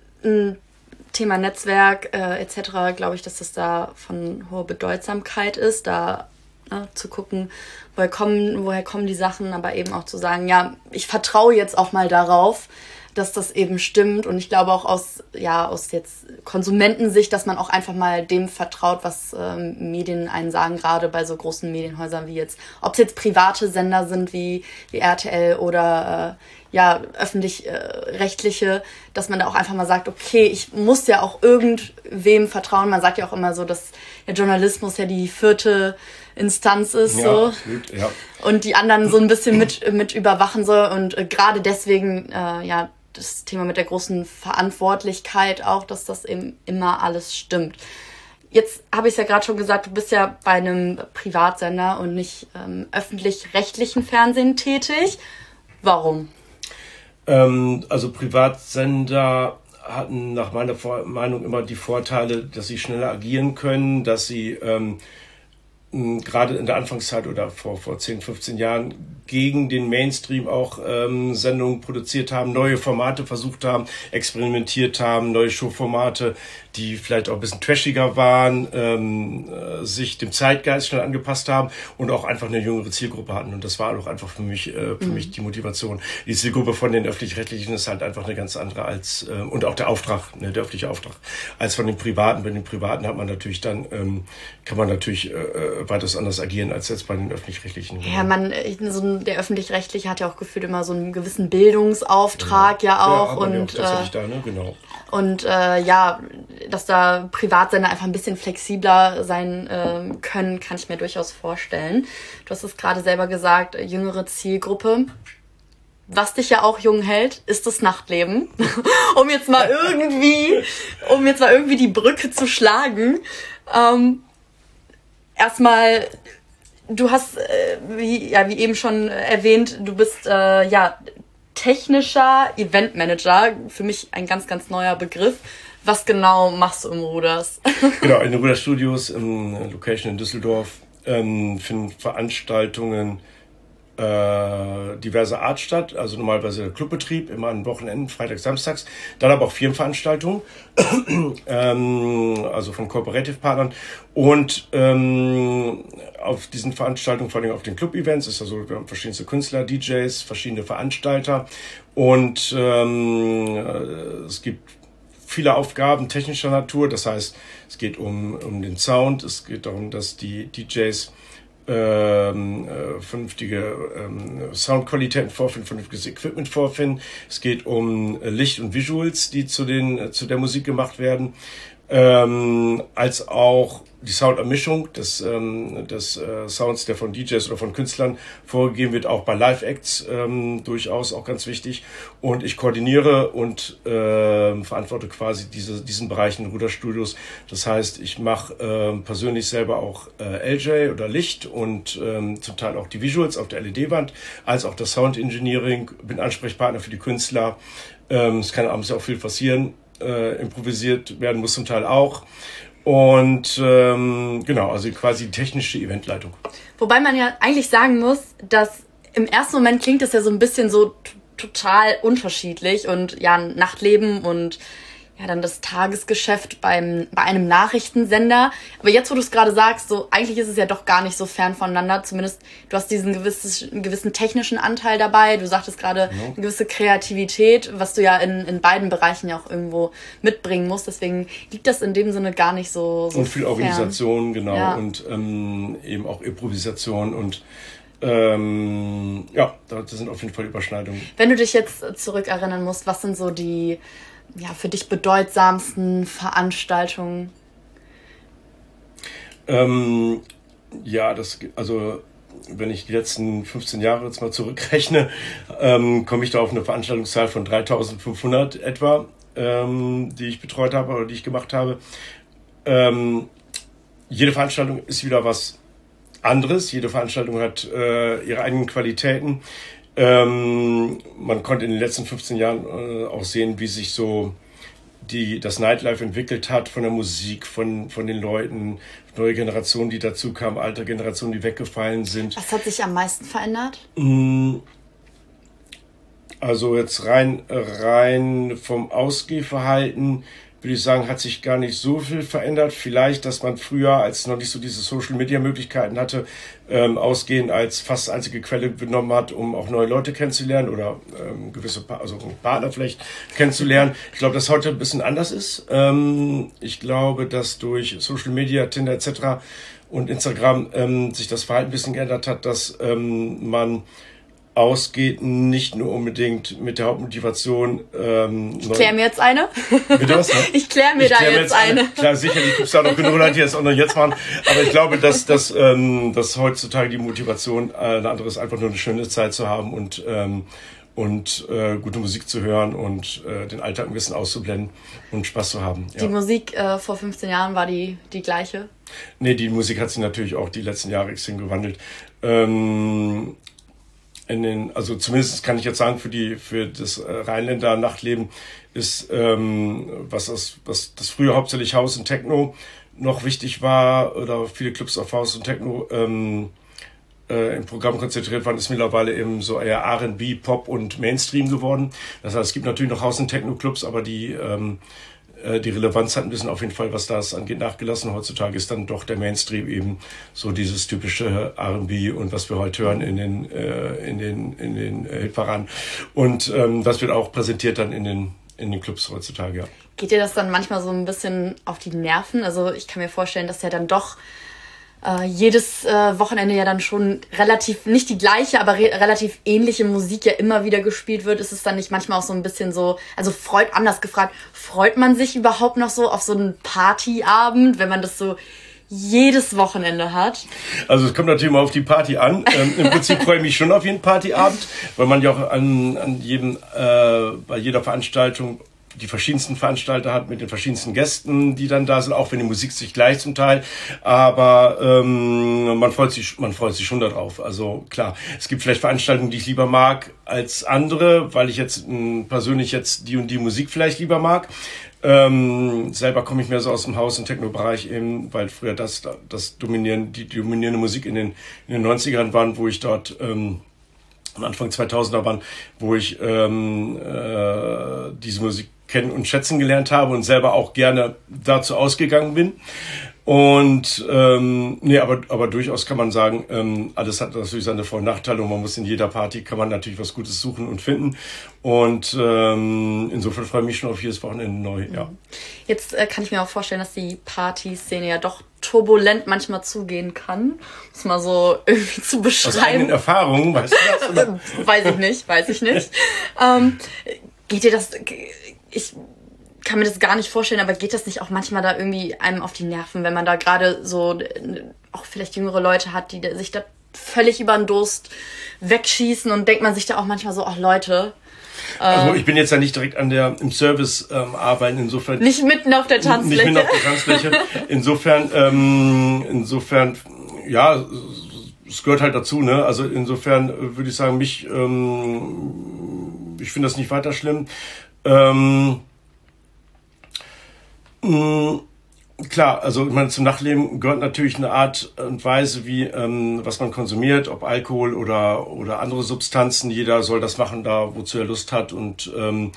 Thema Netzwerk etc., glaube ich, dass das da von hoher Bedeutsamkeit ist, da zu gucken, woher kommen die Sachen, aber eben auch zu sagen, ja, ich vertraue jetzt auch mal darauf, dass das eben stimmt. Und ich glaube auch aus jetzt Konsumentensicht, dass man auch einfach mal dem vertraut, was Medien einen sagen, gerade bei so großen Medienhäusern wie jetzt, ob es jetzt private Sender sind wie RTL oder öffentlich-rechtliche, dass man da auch einfach mal sagt, okay, ich muss ja auch irgendwem vertrauen. Man sagt ja auch immer so, dass der Journalismus ja die vierte Instanz ist, ja, so. Absolut, ja. Und die anderen so ein bisschen mit überwachen soll. Und gerade deswegen, das Thema mit der großen Verantwortlichkeit auch, dass das eben immer alles stimmt. Jetzt habe ich es ja gerade schon gesagt, du bist ja bei einem Privatsender und nicht öffentlich-rechtlichen Fernsehen tätig. Warum? Also Privatsender hatten nach meiner Meinung immer die Vorteile, dass sie schneller agieren können, dass sie gerade in der Anfangszeit oder vor 10, 15 Jahren gegen den Mainstream auch Sendungen produziert haben, neue Formate versucht haben, experimentiert haben, neue Showformate, die vielleicht auch ein bisschen trashiger waren, sich dem Zeitgeist schnell angepasst haben und auch einfach eine jüngere Zielgruppe hatten. Und das war auch einfach für mich die Motivation. Die Zielgruppe von den Öffentlich-Rechtlichen ist halt einfach eine ganz andere als, und auch der Auftrag, ne, der öffentliche Auftrag, als von den Privaten. Bei den Privaten hat man natürlich dann, kann man natürlich weitaus anders agieren als jetzt bei den Öffentlich-Rechtlichen. Ja, der Öffentlich-Rechtliche hat ja auch gefühlt immer so einen gewissen Bildungsauftrag ja auch. Ja, und tatsächlich da, ne? Genau. Und dass da Privatsender einfach ein bisschen flexibler sein können, kann ich mir durchaus vorstellen. Du hast es gerade selber gesagt, jüngere Zielgruppe. Was dich ja auch jung hält, ist das Nachtleben. um jetzt mal irgendwie die Brücke zu schlagen. Erstmal, du hast, wie eben schon erwähnt, du bist technischer Eventmanager. Für mich ein ganz, ganz neuer Begriff. Was genau machst du im Ruders? Genau, in den Ruders Studios, in Location in Düsseldorf, finden Veranstaltungen diverser Art statt, also normalerweise Clubbetrieb, immer an Wochenenden, Freitags, Samstags, dann aber auch Firmenveranstaltungen, also von Cooperative-Partnern und auf diesen Veranstaltungen, vor allem auf den Club-Events, ist also, wir haben verschiedenste Künstler, DJs, verschiedene Veranstalter und es gibt viele Aufgaben technischer Natur, das heißt, es geht um den Sound, es geht darum, dass die DJs vernünftige Soundqualitäten vorfinden, vernünftiges Equipment vorfinden. Es geht um Licht und Visuals, die zu der Musik gemacht werden, als auch die Soundermischung des Sounds, der von DJs oder von Künstlern vorgegeben wird, auch bei Live-Acts durchaus auch ganz wichtig. Und ich koordiniere und verantworte quasi diesen Bereich in Ruderstudios. Das heißt, ich mache persönlich selber auch LJ oder Licht und zum Teil auch die Visuals auf der LED-Wand, als auch das Sound Engineering, bin Ansprechpartner für die Künstler. Es kann abends ja auch viel passieren. Improvisiert werden muss zum Teil auch. Und genau, also quasi die technische Eventleitung. Wobei man ja eigentlich sagen muss, dass im ersten Moment klingt das ja so ein bisschen so total unterschiedlich und ja, Nachtleben und ja, dann das Tagesgeschäft bei einem Nachrichtensender. Aber jetzt, wo du es gerade sagst, so eigentlich ist es ja doch gar nicht so fern voneinander. Zumindest, du hast diesen gewissen technischen Anteil dabei. Du sagtest gerade eine gewisse Kreativität, was du ja in beiden Bereichen ja auch irgendwo mitbringen musst. Deswegen liegt das in dem Sinne gar nicht so und viel fern. Organisation, genau. Ja. Und eben auch Improvisation und da sind auf jeden Fall Überschneidungen. Wenn du dich jetzt zurückerinnern musst, was sind so die für dich bedeutsamsten Veranstaltungen? Also wenn ich die letzten 15 Jahre jetzt mal zurückrechne, komme ich da auf eine Veranstaltungszahl von 3.500 etwa, die ich betreut habe oder die ich gemacht habe. Jede Veranstaltung ist wieder was anderes. Jede Veranstaltung hat ihre eigenen Qualitäten. Man konnte in den letzten 15 Jahren auch sehen, wie sich so das Nightlife entwickelt hat, von der Musik, von den Leuten, neue Generationen, die dazu kamen, alte Generationen, die weggefallen sind. Was hat sich am meisten verändert? Also jetzt rein vom Ausgehverhalten würde ich sagen, hat sich gar nicht so viel verändert. Vielleicht, dass man früher, als es noch nicht so diese Social-Media-Möglichkeiten hatte, Ausgehen als fast einzige Quelle genommen hat, um auch neue Leute kennenzulernen oder gewisse Partner vielleicht kennenzulernen. Ich glaube, dass heute ein bisschen anders ist. Ich glaube, dass durch Social-Media, Tinder etc. und Instagram sich das Verhalten ein bisschen geändert hat, dass man ausgeht, nicht nur unbedingt mit der Hauptmotivation. Ich kläre mir jetzt eine. Bitte was? Ne? Ich kläre mir da jetzt eine. Klar, sicherlich gibt es da noch genug Leute, die das auch noch jetzt machen. Aber ich glaube, dass heutzutage die Motivation eine andere ist, einfach nur eine schöne Zeit zu haben und gute Musik zu hören und den Alltag ein bisschen auszublenden und Spaß zu haben. Ja. Die Musik vor 15 Jahren war die gleiche? Nee, die Musik hat sich natürlich auch die letzten Jahre extrem gewandelt. Also zumindest kann ich jetzt sagen, für das Rheinländer Nachtleben ist, was das früher hauptsächlich House und Techno noch wichtig war, oder viele Clubs auf House und Techno im Programm konzentriert waren, ist mittlerweile eben so eher R&B, Pop und Mainstream geworden. Das heißt, es gibt natürlich noch House und Techno Clubs, aber die Relevanz hat ein bisschen auf jeden Fall, was das angeht, nachgelassen. Heutzutage ist dann doch der Mainstream eben so dieses typische R&B und was wir heute hören in den Hitparaden. Und das wird auch präsentiert dann in den Clubs heutzutage, ja. Geht dir das dann manchmal so ein bisschen auf die Nerven? Also ich kann mir vorstellen, dass ja dann doch jedes Wochenende ja dann schon relativ, nicht die gleiche, aber relativ ähnliche Musik ja immer wieder gespielt wird. Ist es dann nicht manchmal auch so ein bisschen so, also anders gefragt, freut man sich überhaupt noch so auf so einen Partyabend, wenn man das so jedes Wochenende hat? Also es kommt natürlich mal auf die Party an. Im Prinzip freue ich mich schon auf jeden Partyabend, weil man ja auch bei jeder Veranstaltung die verschiedensten Veranstalter hat mit den verschiedensten Gästen, die dann da sind, auch wenn die Musik sich gleicht zum Teil. Aber man freut sich schon darauf. Also klar, es gibt vielleicht Veranstaltungen, die ich lieber mag als andere, weil ich jetzt persönlich jetzt die und die Musik vielleicht lieber mag. Selber komme ich mehr so aus dem House- und Techno-Bereich eben, weil früher die dominierende Musik in den 90ern waren, wo ich dort Anfang 2000er waren, wo ich diese Musik kennen und schätzen gelernt habe und selber auch gerne dazu ausgegangen bin. Und aber durchaus kann man sagen, alles hat natürlich seine Vor- und Nachteile und man muss in jeder Party, kann man natürlich was Gutes suchen und finden. Und insofern freue ich mich schon auf jedes Wochenende neu. Ja. Jetzt kann ich mir auch vorstellen, dass die Partyszene ja doch turbulent manchmal zugehen kann. Um es mal so irgendwie zu beschreiben. Aus eigenen Erfahrungen, weißt du das? Weiß ich nicht. Geht dir das... Ich kann mir das gar nicht vorstellen, aber geht das nicht auch manchmal da irgendwie einem auf die Nerven, wenn man da gerade so auch vielleicht jüngere Leute hat, die sich da völlig über den Durst wegschießen und denkt man sich da auch manchmal so, ach Leute. Also ich bin jetzt ja nicht direkt im Service arbeiten, insofern... Nicht mitten auf der Tanzfläche. Nicht mitten auf der Tanzfläche. Insofern, ja, es gehört halt dazu, ne? Also insofern würde ich sagen, ich finde das nicht weiter schlimm. Klar, also ich meine, zum Nachtleben gehört natürlich eine Art und Weise, wie was man konsumiert, ob Alkohol oder andere Substanzen. Jeder soll das machen, da wozu er Lust hat, und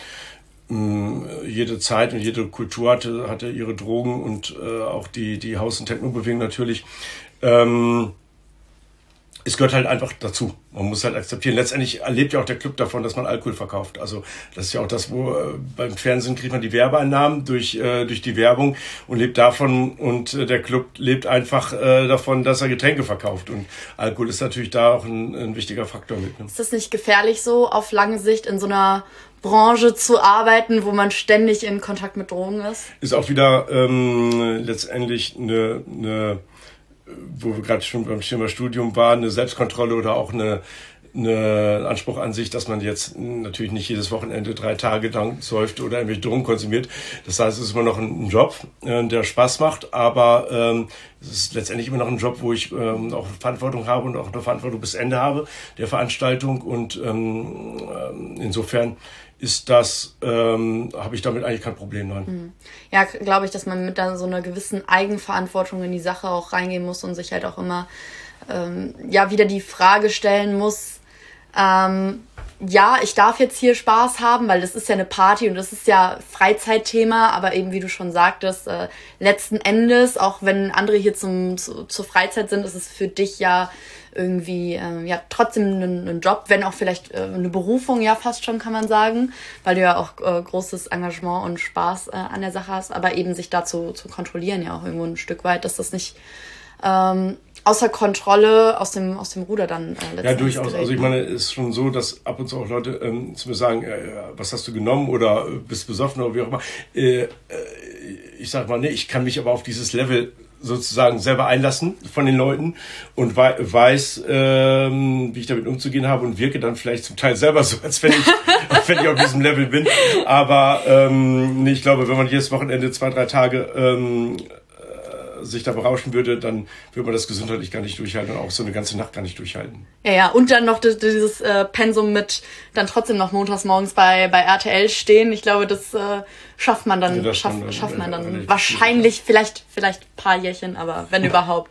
jede Zeit und jede Kultur hatte ihre Drogen und auch die House- und Techno-Bewegung natürlich. Es gehört halt einfach dazu. Man muss halt akzeptieren. Letztendlich lebt ja auch der Club davon, dass man Alkohol verkauft. Also das ist ja auch das, wo beim Fernsehen kriegt man die Werbeeinnahmen durch die Werbung und lebt davon. Und der Club lebt einfach davon, dass er Getränke verkauft. Und Alkohol ist natürlich da auch ein wichtiger Faktor mit. Ne? Ist das nicht gefährlich, so auf lange Sicht in so einer Branche zu arbeiten, wo man ständig in Kontakt mit Drogen ist? Ist auch wieder letztendlich eine wo wir gerade schon beim Thema Studium waren, eine Selbstkontrolle oder auch eine einen Anspruch an sich, dass man jetzt natürlich nicht jedes Wochenende 3 Tage lang säuft oder irgendwelche Drogen konsumiert. Das heißt, es ist immer noch ein Job, der Spaß macht, aber es ist letztendlich immer noch ein Job, wo ich auch Verantwortung habe und auch eine Verantwortung bis Ende habe der Veranstaltung, und insofern ist das, habe ich damit eigentlich kein Problem. Nein. Ja, glaube ich, dass man mit dann so einer gewissen Eigenverantwortung in die Sache auch reingehen muss und sich halt auch immer wieder die Frage stellen muss, ja, ich darf jetzt hier Spaß haben, weil das ist ja eine Party und das ist ja Freizeitthema, aber eben, wie du schon sagtest, letzten Endes, auch wenn andere hier zur Freizeit sind, ist es für dich ja irgendwie trotzdem ein Job, wenn auch vielleicht eine Berufung, ja fast schon, kann man sagen, weil du ja auch großes Engagement und Spaß an der Sache hast, aber eben sich dazu zu kontrollieren ja auch irgendwo ein Stück weit, dass das nicht außer Kontrolle aus dem Ruder dann letztendlich. Ja, durchaus. Also ich meine, es ist schon so, dass ab und zu auch Leute zu mir sagen, was hast du genommen oder bist besoffen oder wie auch immer. Ich sage mal, nee, ich kann mich aber auf dieses Level sozusagen selber einlassen von den Leuten und weiß, wie ich damit umzugehen habe, und wirke dann vielleicht zum Teil selber so, als wenn ich auf diesem Level bin. Aber ich glaube, wenn man jedes Wochenende 2, 3 Tage sich da berauschen würde, dann würde man das gesundheitlich gar nicht durchhalten und auch so eine ganze Nacht gar nicht durchhalten. Ja, und dann noch dieses Pensum mit dann trotzdem noch montags morgens bei RTL stehen. Ich glaube, das schafft man dann, schafft man dann wahrscheinlich, vielleicht ein paar Jährchen, aber wenn überhaupt.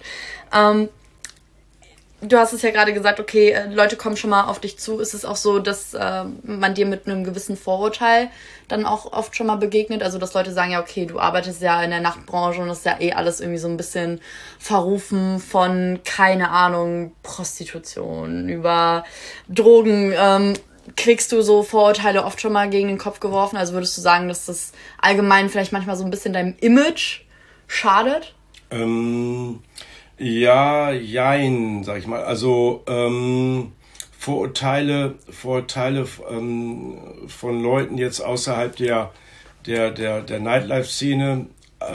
Du hast es ja gerade gesagt, okay, Leute kommen schon mal auf dich zu. Ist es auch so, dass man dir mit einem gewissen Vorurteil dann auch oft schon mal begegnet? Also, dass Leute sagen, ja, okay, du arbeitest ja in der Nachtbranche und das ist ja alles irgendwie so ein bisschen verrufen von, keine Ahnung, Prostitution über Drogen. Kriegst du so Vorurteile oft schon mal gegen den Kopf geworfen? Also würdest du sagen, dass das allgemein vielleicht manchmal so ein bisschen deinem Image schadet? Ja, jein, sag ich mal. Also Vorurteile von Leuten jetzt außerhalb der Nightlife-Szene.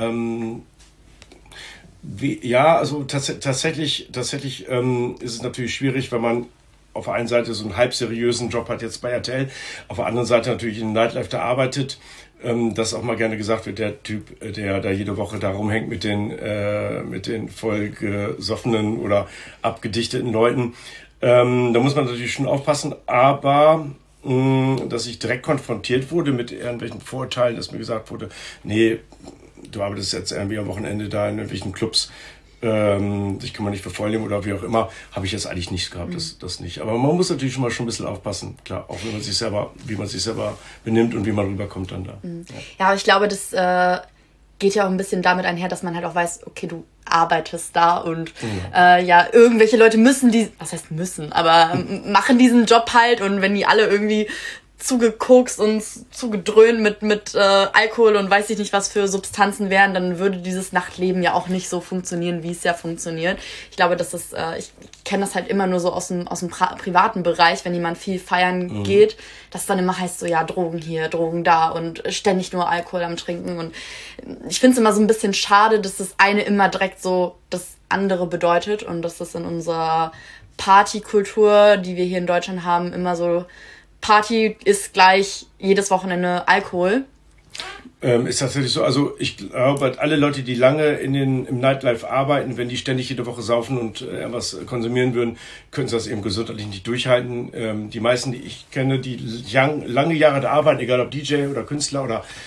Also tatsächlich ist es natürlich schwierig, wenn man auf der einen Seite so einen halb seriösen Job hat jetzt bei RTL, auf der anderen Seite natürlich in Nightlife da arbeitet, dass auch mal gerne gesagt wird, der Typ, der da jede Woche da rumhängt mit den voll gesoffenen oder abgedichteten Leuten. Da muss man natürlich schon aufpassen, aber dass ich direkt konfrontiert wurde mit irgendwelchen Vorurteilen, dass mir gesagt wurde, nee, du arbeitest jetzt irgendwie am Wochenende da in irgendwelchen Clubs, ich kann man nicht für voll nehmen oder wie auch immer, habe ich jetzt eigentlich nicht gehabt, das nicht. Aber man muss natürlich schon mal ein bisschen aufpassen, klar, auch wie man sich selber benimmt und wie man rüberkommt dann da. Ja, aber ich glaube, das geht ja auch ein bisschen damit einher, dass man halt auch weiß, okay, du arbeitest da und irgendwelche Leute was heißt müssen, aber machen diesen Job halt, und wenn die alle irgendwie zugekokst und zugedröhnt mit Alkohol und weiß ich nicht was für Substanzen wären, dann würde dieses Nachtleben ja auch nicht so funktionieren, wie es ja funktioniert. Ich glaube, dass ich kenne das halt immer nur so aus dem privaten Bereich, wenn jemand viel feiern geht, dass dann immer heißt so, ja, Drogen hier, Drogen da und ständig nur Alkohol am Trinken, und ich finde es immer so ein bisschen schade, dass das eine immer direkt so das andere bedeutet und dass das in unserer Partykultur, die wir hier in Deutschland haben, immer so Party ist gleich jedes Wochenende Alkohol. Ist tatsächlich so. Also ich glaube, alle Leute, die lange im Nightlife arbeiten, wenn die ständig jede Woche saufen und was konsumieren würden, können sie das eben gesundheitlich nicht durchhalten. Die meisten, die ich kenne, die lange Jahre da arbeiten, egal ob DJ oder Künstler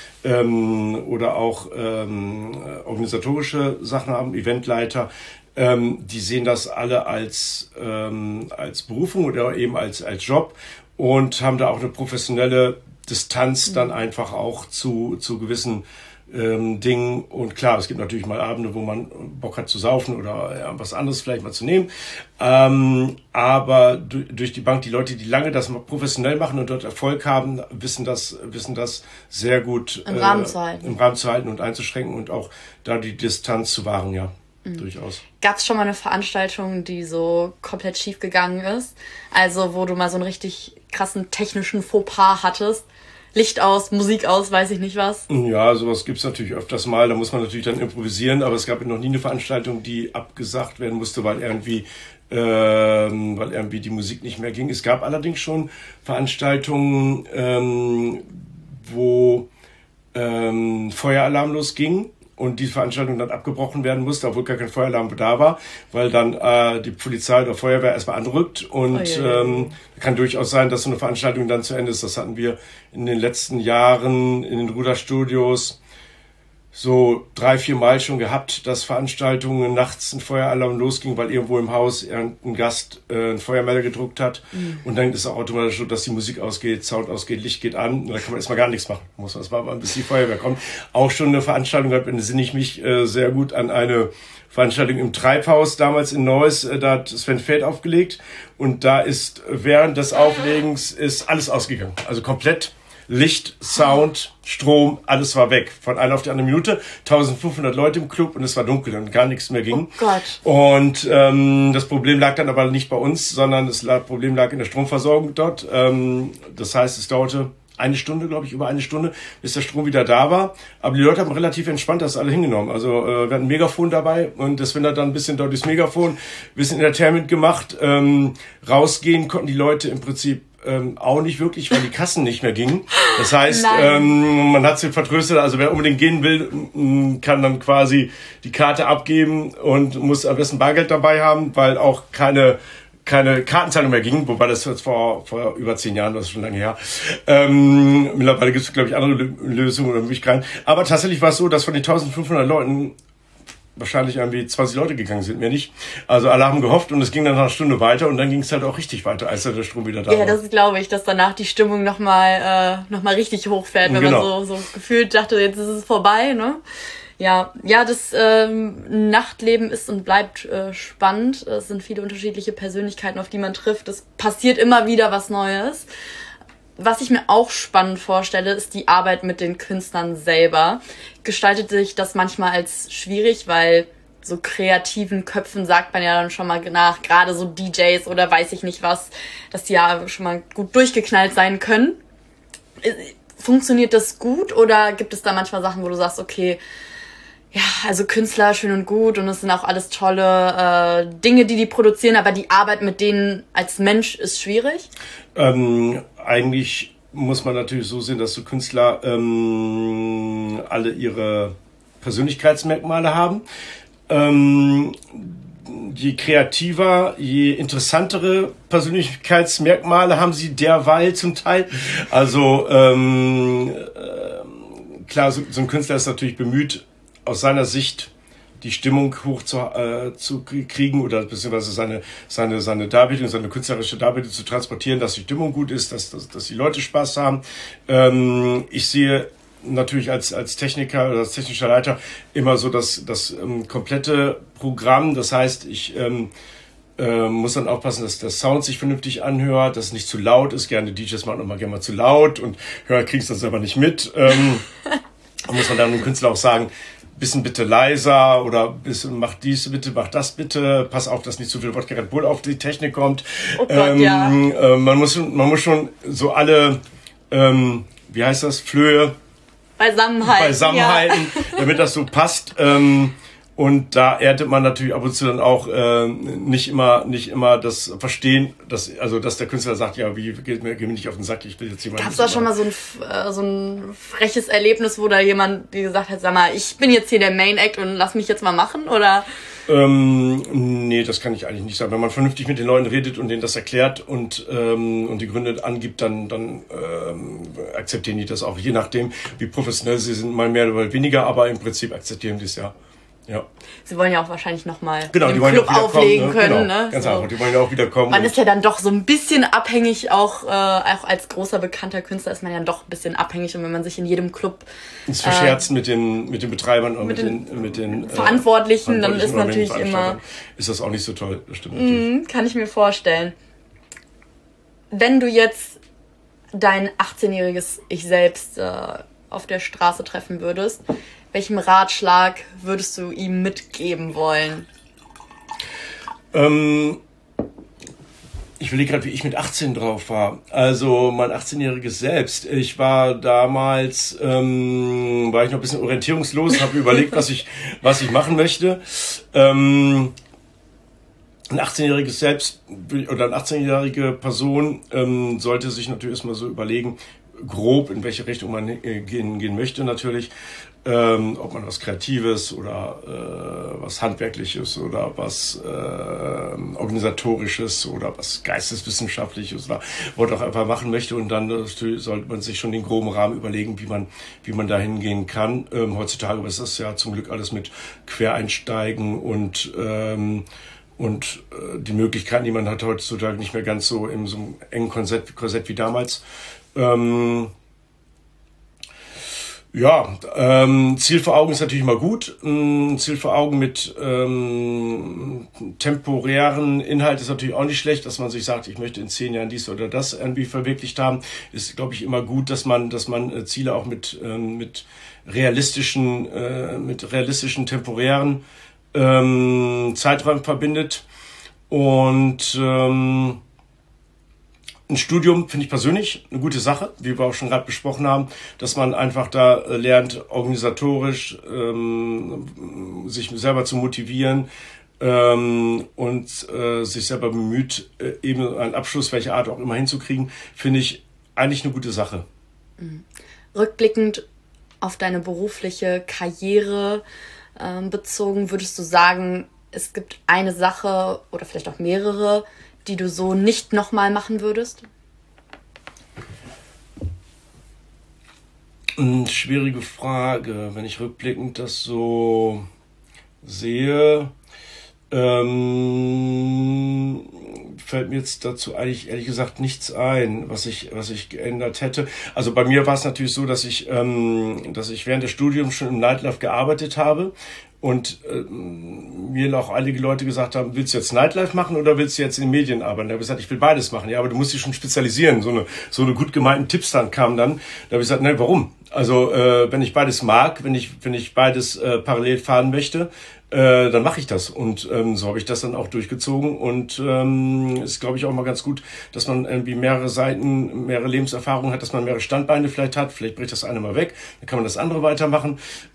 oder auch organisatorische Sachen haben, Eventleiter, die sehen das alle als Berufung oder eben als Job und haben da auch eine professionelle Distanz dann einfach auch zu gewissen Dingen. Und klar, es gibt natürlich mal Abende, wo man Bock hat zu saufen oder was anderes vielleicht mal zu nehmen. Aber durch die Bank, die Leute, die lange das professionell machen und dort Erfolg haben, wissen das sehr gut im Rahmen zu halten und einzuschränken und auch da die Distanz zu wahren, ja. Durchaus. Gab es schon mal eine Veranstaltung, die so komplett schief gegangen ist? Also wo du mal so einen richtig krassen technischen Fauxpas hattest, Licht aus, Musik aus, weiß ich nicht was. Ja, sowas gibt's natürlich öfters mal. Da muss man natürlich dann improvisieren, aber es gab noch nie eine Veranstaltung, die abgesagt werden musste, weil irgendwie die Musik nicht mehr ging. Es gab allerdings schon Veranstaltungen, wo Feueralarm losging und die Veranstaltung dann abgebrochen werden musste, obwohl gar kein Feueralarm da war, weil dann die Polizei oder Feuerwehr erstmal anrückt und kann durchaus sein, dass so eine Veranstaltung dann zu Ende ist. Das hatten wir in den letzten Jahren in den Ruderstudios so 3-4 Mal schon gehabt, dass Veranstaltungen nachts ein Feueralarm losging, weil irgendwo im Haus irgendein Gast einen Feuermelder gedruckt hat. Und dann ist es auch automatisch so, dass die Musik ausgeht, Sound ausgeht, Licht geht an. Und da kann man erstmal gar nichts machen. Muss man erstmal warten, bis die Feuerwehr kommt. Auch schon eine Veranstaltung gehabt, entsinne ich mich sehr gut an eine Veranstaltung im Treibhaus damals in Neuss. Da hat Sven Feld aufgelegt. Und da ist während des Auflegens ist alles ausgegangen. Also komplett Licht, Sound, Strom, alles war weg. Von einer auf die andere Minute. 1500 Leute im Club und es war dunkel und gar nichts mehr ging. Oh Gott. Und das Problem lag dann aber nicht bei uns, sondern das Problem lag in der Stromversorgung dort. Das heißt, es dauerte eine Stunde, glaube ich, über eine Stunde, bis der Strom wieder da war. Aber die Leute haben relativ entspannt das alle hingenommen. Also wir hatten ein Megafon dabei und das Sven hat dann ein bisschen dort durchs Megafon, ein bisschen Entertainment gemacht. Rausgehen konnten die Leute im Prinzip auch nicht wirklich, weil die Kassen nicht mehr gingen. Das heißt, man hat sie vertröstet, also wer unbedingt gehen will, kann dann quasi die Karte abgeben und muss am besten Bargeld dabei haben, weil auch keine Kartenzahlung mehr ging, wobei das jetzt vor über 10 Jahren, das ist schon lange her. Mittlerweile gibt es, glaube ich, andere Lösungen oder Möglichkeiten. Aber tatsächlich war es so, dass von den 1500 Leuten wahrscheinlich irgendwie 20 Leute gegangen sind, mehr nicht. Also alle haben gehofft und es ging dann nach einer Stunde weiter und dann ging es halt auch richtig weiter, als dann der Strom wieder da war. Ja, das glaube ich, dass danach die Stimmung noch mal richtig hochfährt, wenn man so gefühlt dachte, jetzt ist es vorbei, ne? Ja, das Nachtleben ist und bleibt spannend. Es sind viele unterschiedliche Persönlichkeiten, auf die man trifft. Es passiert immer wieder was Neues. Was ich mir auch spannend vorstelle, ist die Arbeit mit den Künstlern selber. Gestaltet sich das manchmal als schwierig, weil so kreativen Köpfen sagt man ja dann schon mal nach, gerade so DJs oder weiß ich nicht was, dass die ja schon mal gut durchgeknallt sein können. Funktioniert das gut oder gibt es da manchmal Sachen, wo du sagst, okay, ja, also Künstler schön und gut und es sind auch alles tolle Dinge, die produzieren, aber die Arbeit mit denen als Mensch ist schwierig? Eigentlich muss man natürlich so sehen, dass so Künstler alle ihre Persönlichkeitsmerkmale haben. Je kreativer, je interessantere Persönlichkeitsmerkmale haben sie derweil zum Teil. Also klar, so ein Künstler ist natürlich bemüht, aus seiner Sicht die Stimmung hoch zu kriegen oder beziehungsweise seine Darbietung, seine künstlerische Darbietung zu transportieren, dass die Stimmung gut ist, dass die Leute Spaß haben. Ich sehe natürlich als Techniker oder als technischer Leiter immer so das komplette Programm. Das heißt, ich muss dann aufpassen, dass der Sound sich vernünftig anhört, dass es nicht zu laut ist. Gerne DJs machen immer gerne mal zu laut und Hörer kriegen es dann selber nicht mit. Da muss man dann dem Künstler auch sagen, bisschen bitte leiser oder bisschen mach dies bitte, mach das bitte, pass auf, dass nicht zu viel Wodka Red Bull auf die Technik kommt. Oh Gott, ja. Man muss schon so alle, wie heißt das, Flöhe beisammenhalten, damit das so passt. Und da erntet man natürlich ab und zu dann auch nicht immer das Verstehen, dass der Künstler sagt, ja, geh mir nicht auf den Sack, ich will jetzt jemanden. Gab's da schon mal so ein freches Erlebnis, wo da jemand dir gesagt hat, sag mal, ich bin jetzt hier der Main Act und lass mich jetzt mal machen, oder? Nee, das kann ich eigentlich nicht sagen. Wenn man vernünftig mit den Leuten redet und denen das erklärt und die Gründe angibt, dann akzeptieren die das auch, je nachdem, wie professionell sie sind, mal mehr oder mal weniger, aber im Prinzip akzeptieren die es ja. Ja. Sie wollen ja auch wahrscheinlich nochmal im Club auflegen können. Genau, ne? Ganz einfach, die wollen ja auch wieder kommen. Man ist ja dann doch so ein bisschen abhängig, auch als großer, bekannter Künstler ist man ja doch ein bisschen abhängig. Und wenn man sich in jedem Club ins Verscherzen mit den Betreibern und mit den Verantwortlichen, dann ist natürlich immer... Ist das auch nicht so toll, das stimmt natürlich. Kann ich mir vorstellen. Wenn du jetzt dein 18-jähriges Ich selbst auf der Straße treffen würdest, welchen Ratschlag würdest du ihm mitgeben wollen? Ich will gerade, wie ich mit 18 drauf war. Also mein 18-jähriges Selbst. Ich war damals, war ich noch ein bisschen orientierungslos, habe überlegt, was ich machen möchte. Ein 18-jähriges Selbst oder eine 18-jährige Person sollte sich natürlich erstmal so überlegen, grob, in welche Richtung man gehen möchte natürlich. Ob man was Kreatives oder was Handwerkliches oder was Organisatorisches oder was Geisteswissenschaftliches oder was auch einfach machen möchte. Und dann sollte man sich schon den groben Rahmen überlegen, wie man da hingehen kann. Heutzutage ist das ja zum Glück alles mit Quereinsteigen und die Möglichkeiten, die man hat heutzutage nicht mehr ganz so in so einem engen Korsett wie damals. Ziel vor Augen ist natürlich immer gut. Ziel vor Augen mit temporären Inhalt ist natürlich auch nicht schlecht, dass man sich sagt, ich möchte in 10 Jahren dies oder das irgendwie verwirklicht haben. Ist, glaube ich, immer gut, dass man Ziele auch mit realistischen temporären Zeiträumen verbindet. Und ein Studium finde ich persönlich eine gute Sache, wie wir auch schon gerade besprochen haben, dass man einfach da lernt, organisatorisch sich selber zu motivieren und sich selber bemüht, eben einen Abschluss, welcher Art auch immer hinzukriegen, finde ich eigentlich eine gute Sache. Rückblickend auf deine berufliche Karriere bezogen, würdest du sagen, es gibt eine Sache oder vielleicht auch mehrere, die du so nicht nochmal machen würdest? Eine schwierige Frage, wenn ich rückblickend das so sehe. Fällt mir jetzt dazu eigentlich ehrlich gesagt nichts ein, was ich geändert hätte. Also bei mir war es natürlich so, dass ich während des Studiums schon im Nightlife gearbeitet habe und mir auch einige Leute gesagt haben, willst du jetzt Nightlife machen oder willst du jetzt in den Medien arbeiten? Da habe ich gesagt, ich will beides machen. Ja, aber du musst dich schon spezialisieren. So eine gut gemeinten Tipps dann kamen dann. Da habe ich gesagt, nein, warum? Also wenn ich beides mag, wenn ich beides parallel fahren möchte, dann mache ich das. Und so habe ich das dann auch durchgezogen. Und ist, glaube ich, auch mal ganz gut, dass man irgendwie mehrere Seiten, mehrere Lebenserfahrungen hat, dass man mehrere Standbeine vielleicht hat. Vielleicht bricht das eine mal weg, dann kann man das andere weitermachen.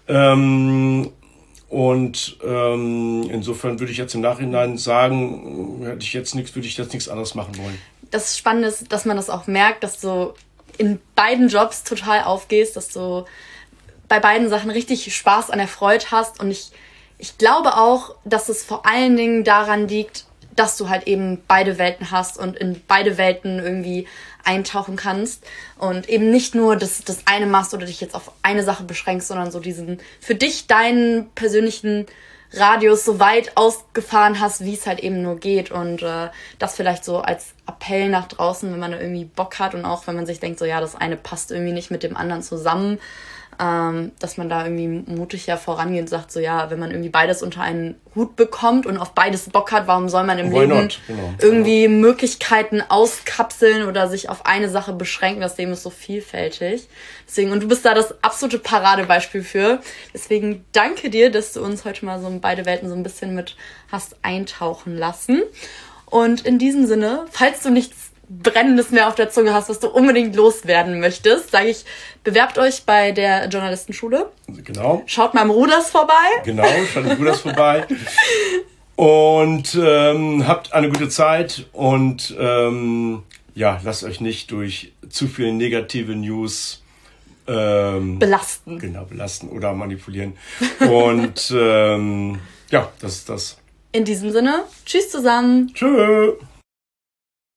Insofern würde ich jetzt im Nachhinein sagen, würde ich jetzt nichts anderes machen wollen. Das Spannende ist, dass man das auch merkt, dass du in beiden Jobs total aufgehst, dass du bei beiden Sachen richtig Spaß an der Freude hast. Und ich glaube auch, dass es vor allen Dingen daran liegt, dass du halt eben beide Welten hast und in beide Welten irgendwie eintauchen kannst und eben nicht nur das eine machst oder dich jetzt auf eine Sache beschränkst, sondern so diesen für dich deinen persönlichen Radius so weit ausgefahren hast, wie es halt eben nur geht. Und das vielleicht so als Appell nach draußen, wenn man da irgendwie Bock hat und auch wenn man sich denkt, so ja, das eine passt irgendwie nicht mit dem anderen zusammen, dass man da irgendwie mutig ja vorangeht und sagt, so ja, wenn man irgendwie beides unter einen Hut bekommt und auf beides Bock hat, warum soll man im Leben irgendwie Möglichkeiten auskapseln oder sich auf eine Sache beschränken? Das Leben ist so vielfältig. Deswegen, und du bist da das absolute Paradebeispiel für. Deswegen danke dir, dass du uns heute mal so in beide Welten so ein bisschen mit hast eintauchen lassen. Und in diesem Sinne, falls du nichts Brennendes mehr auf der Zunge hast, was du unbedingt loswerden möchtest, sage ich, bewerbt euch bei der Journalistenschule. Genau. Schaut mal im Ruders vorbei. Genau, schaut im Ruders vorbei. Und habt eine gute Zeit und lasst euch nicht durch zu viele negative News belasten. Genau, belasten oder manipulieren. Und das ist das. In diesem Sinne, tschüss zusammen. Tschö.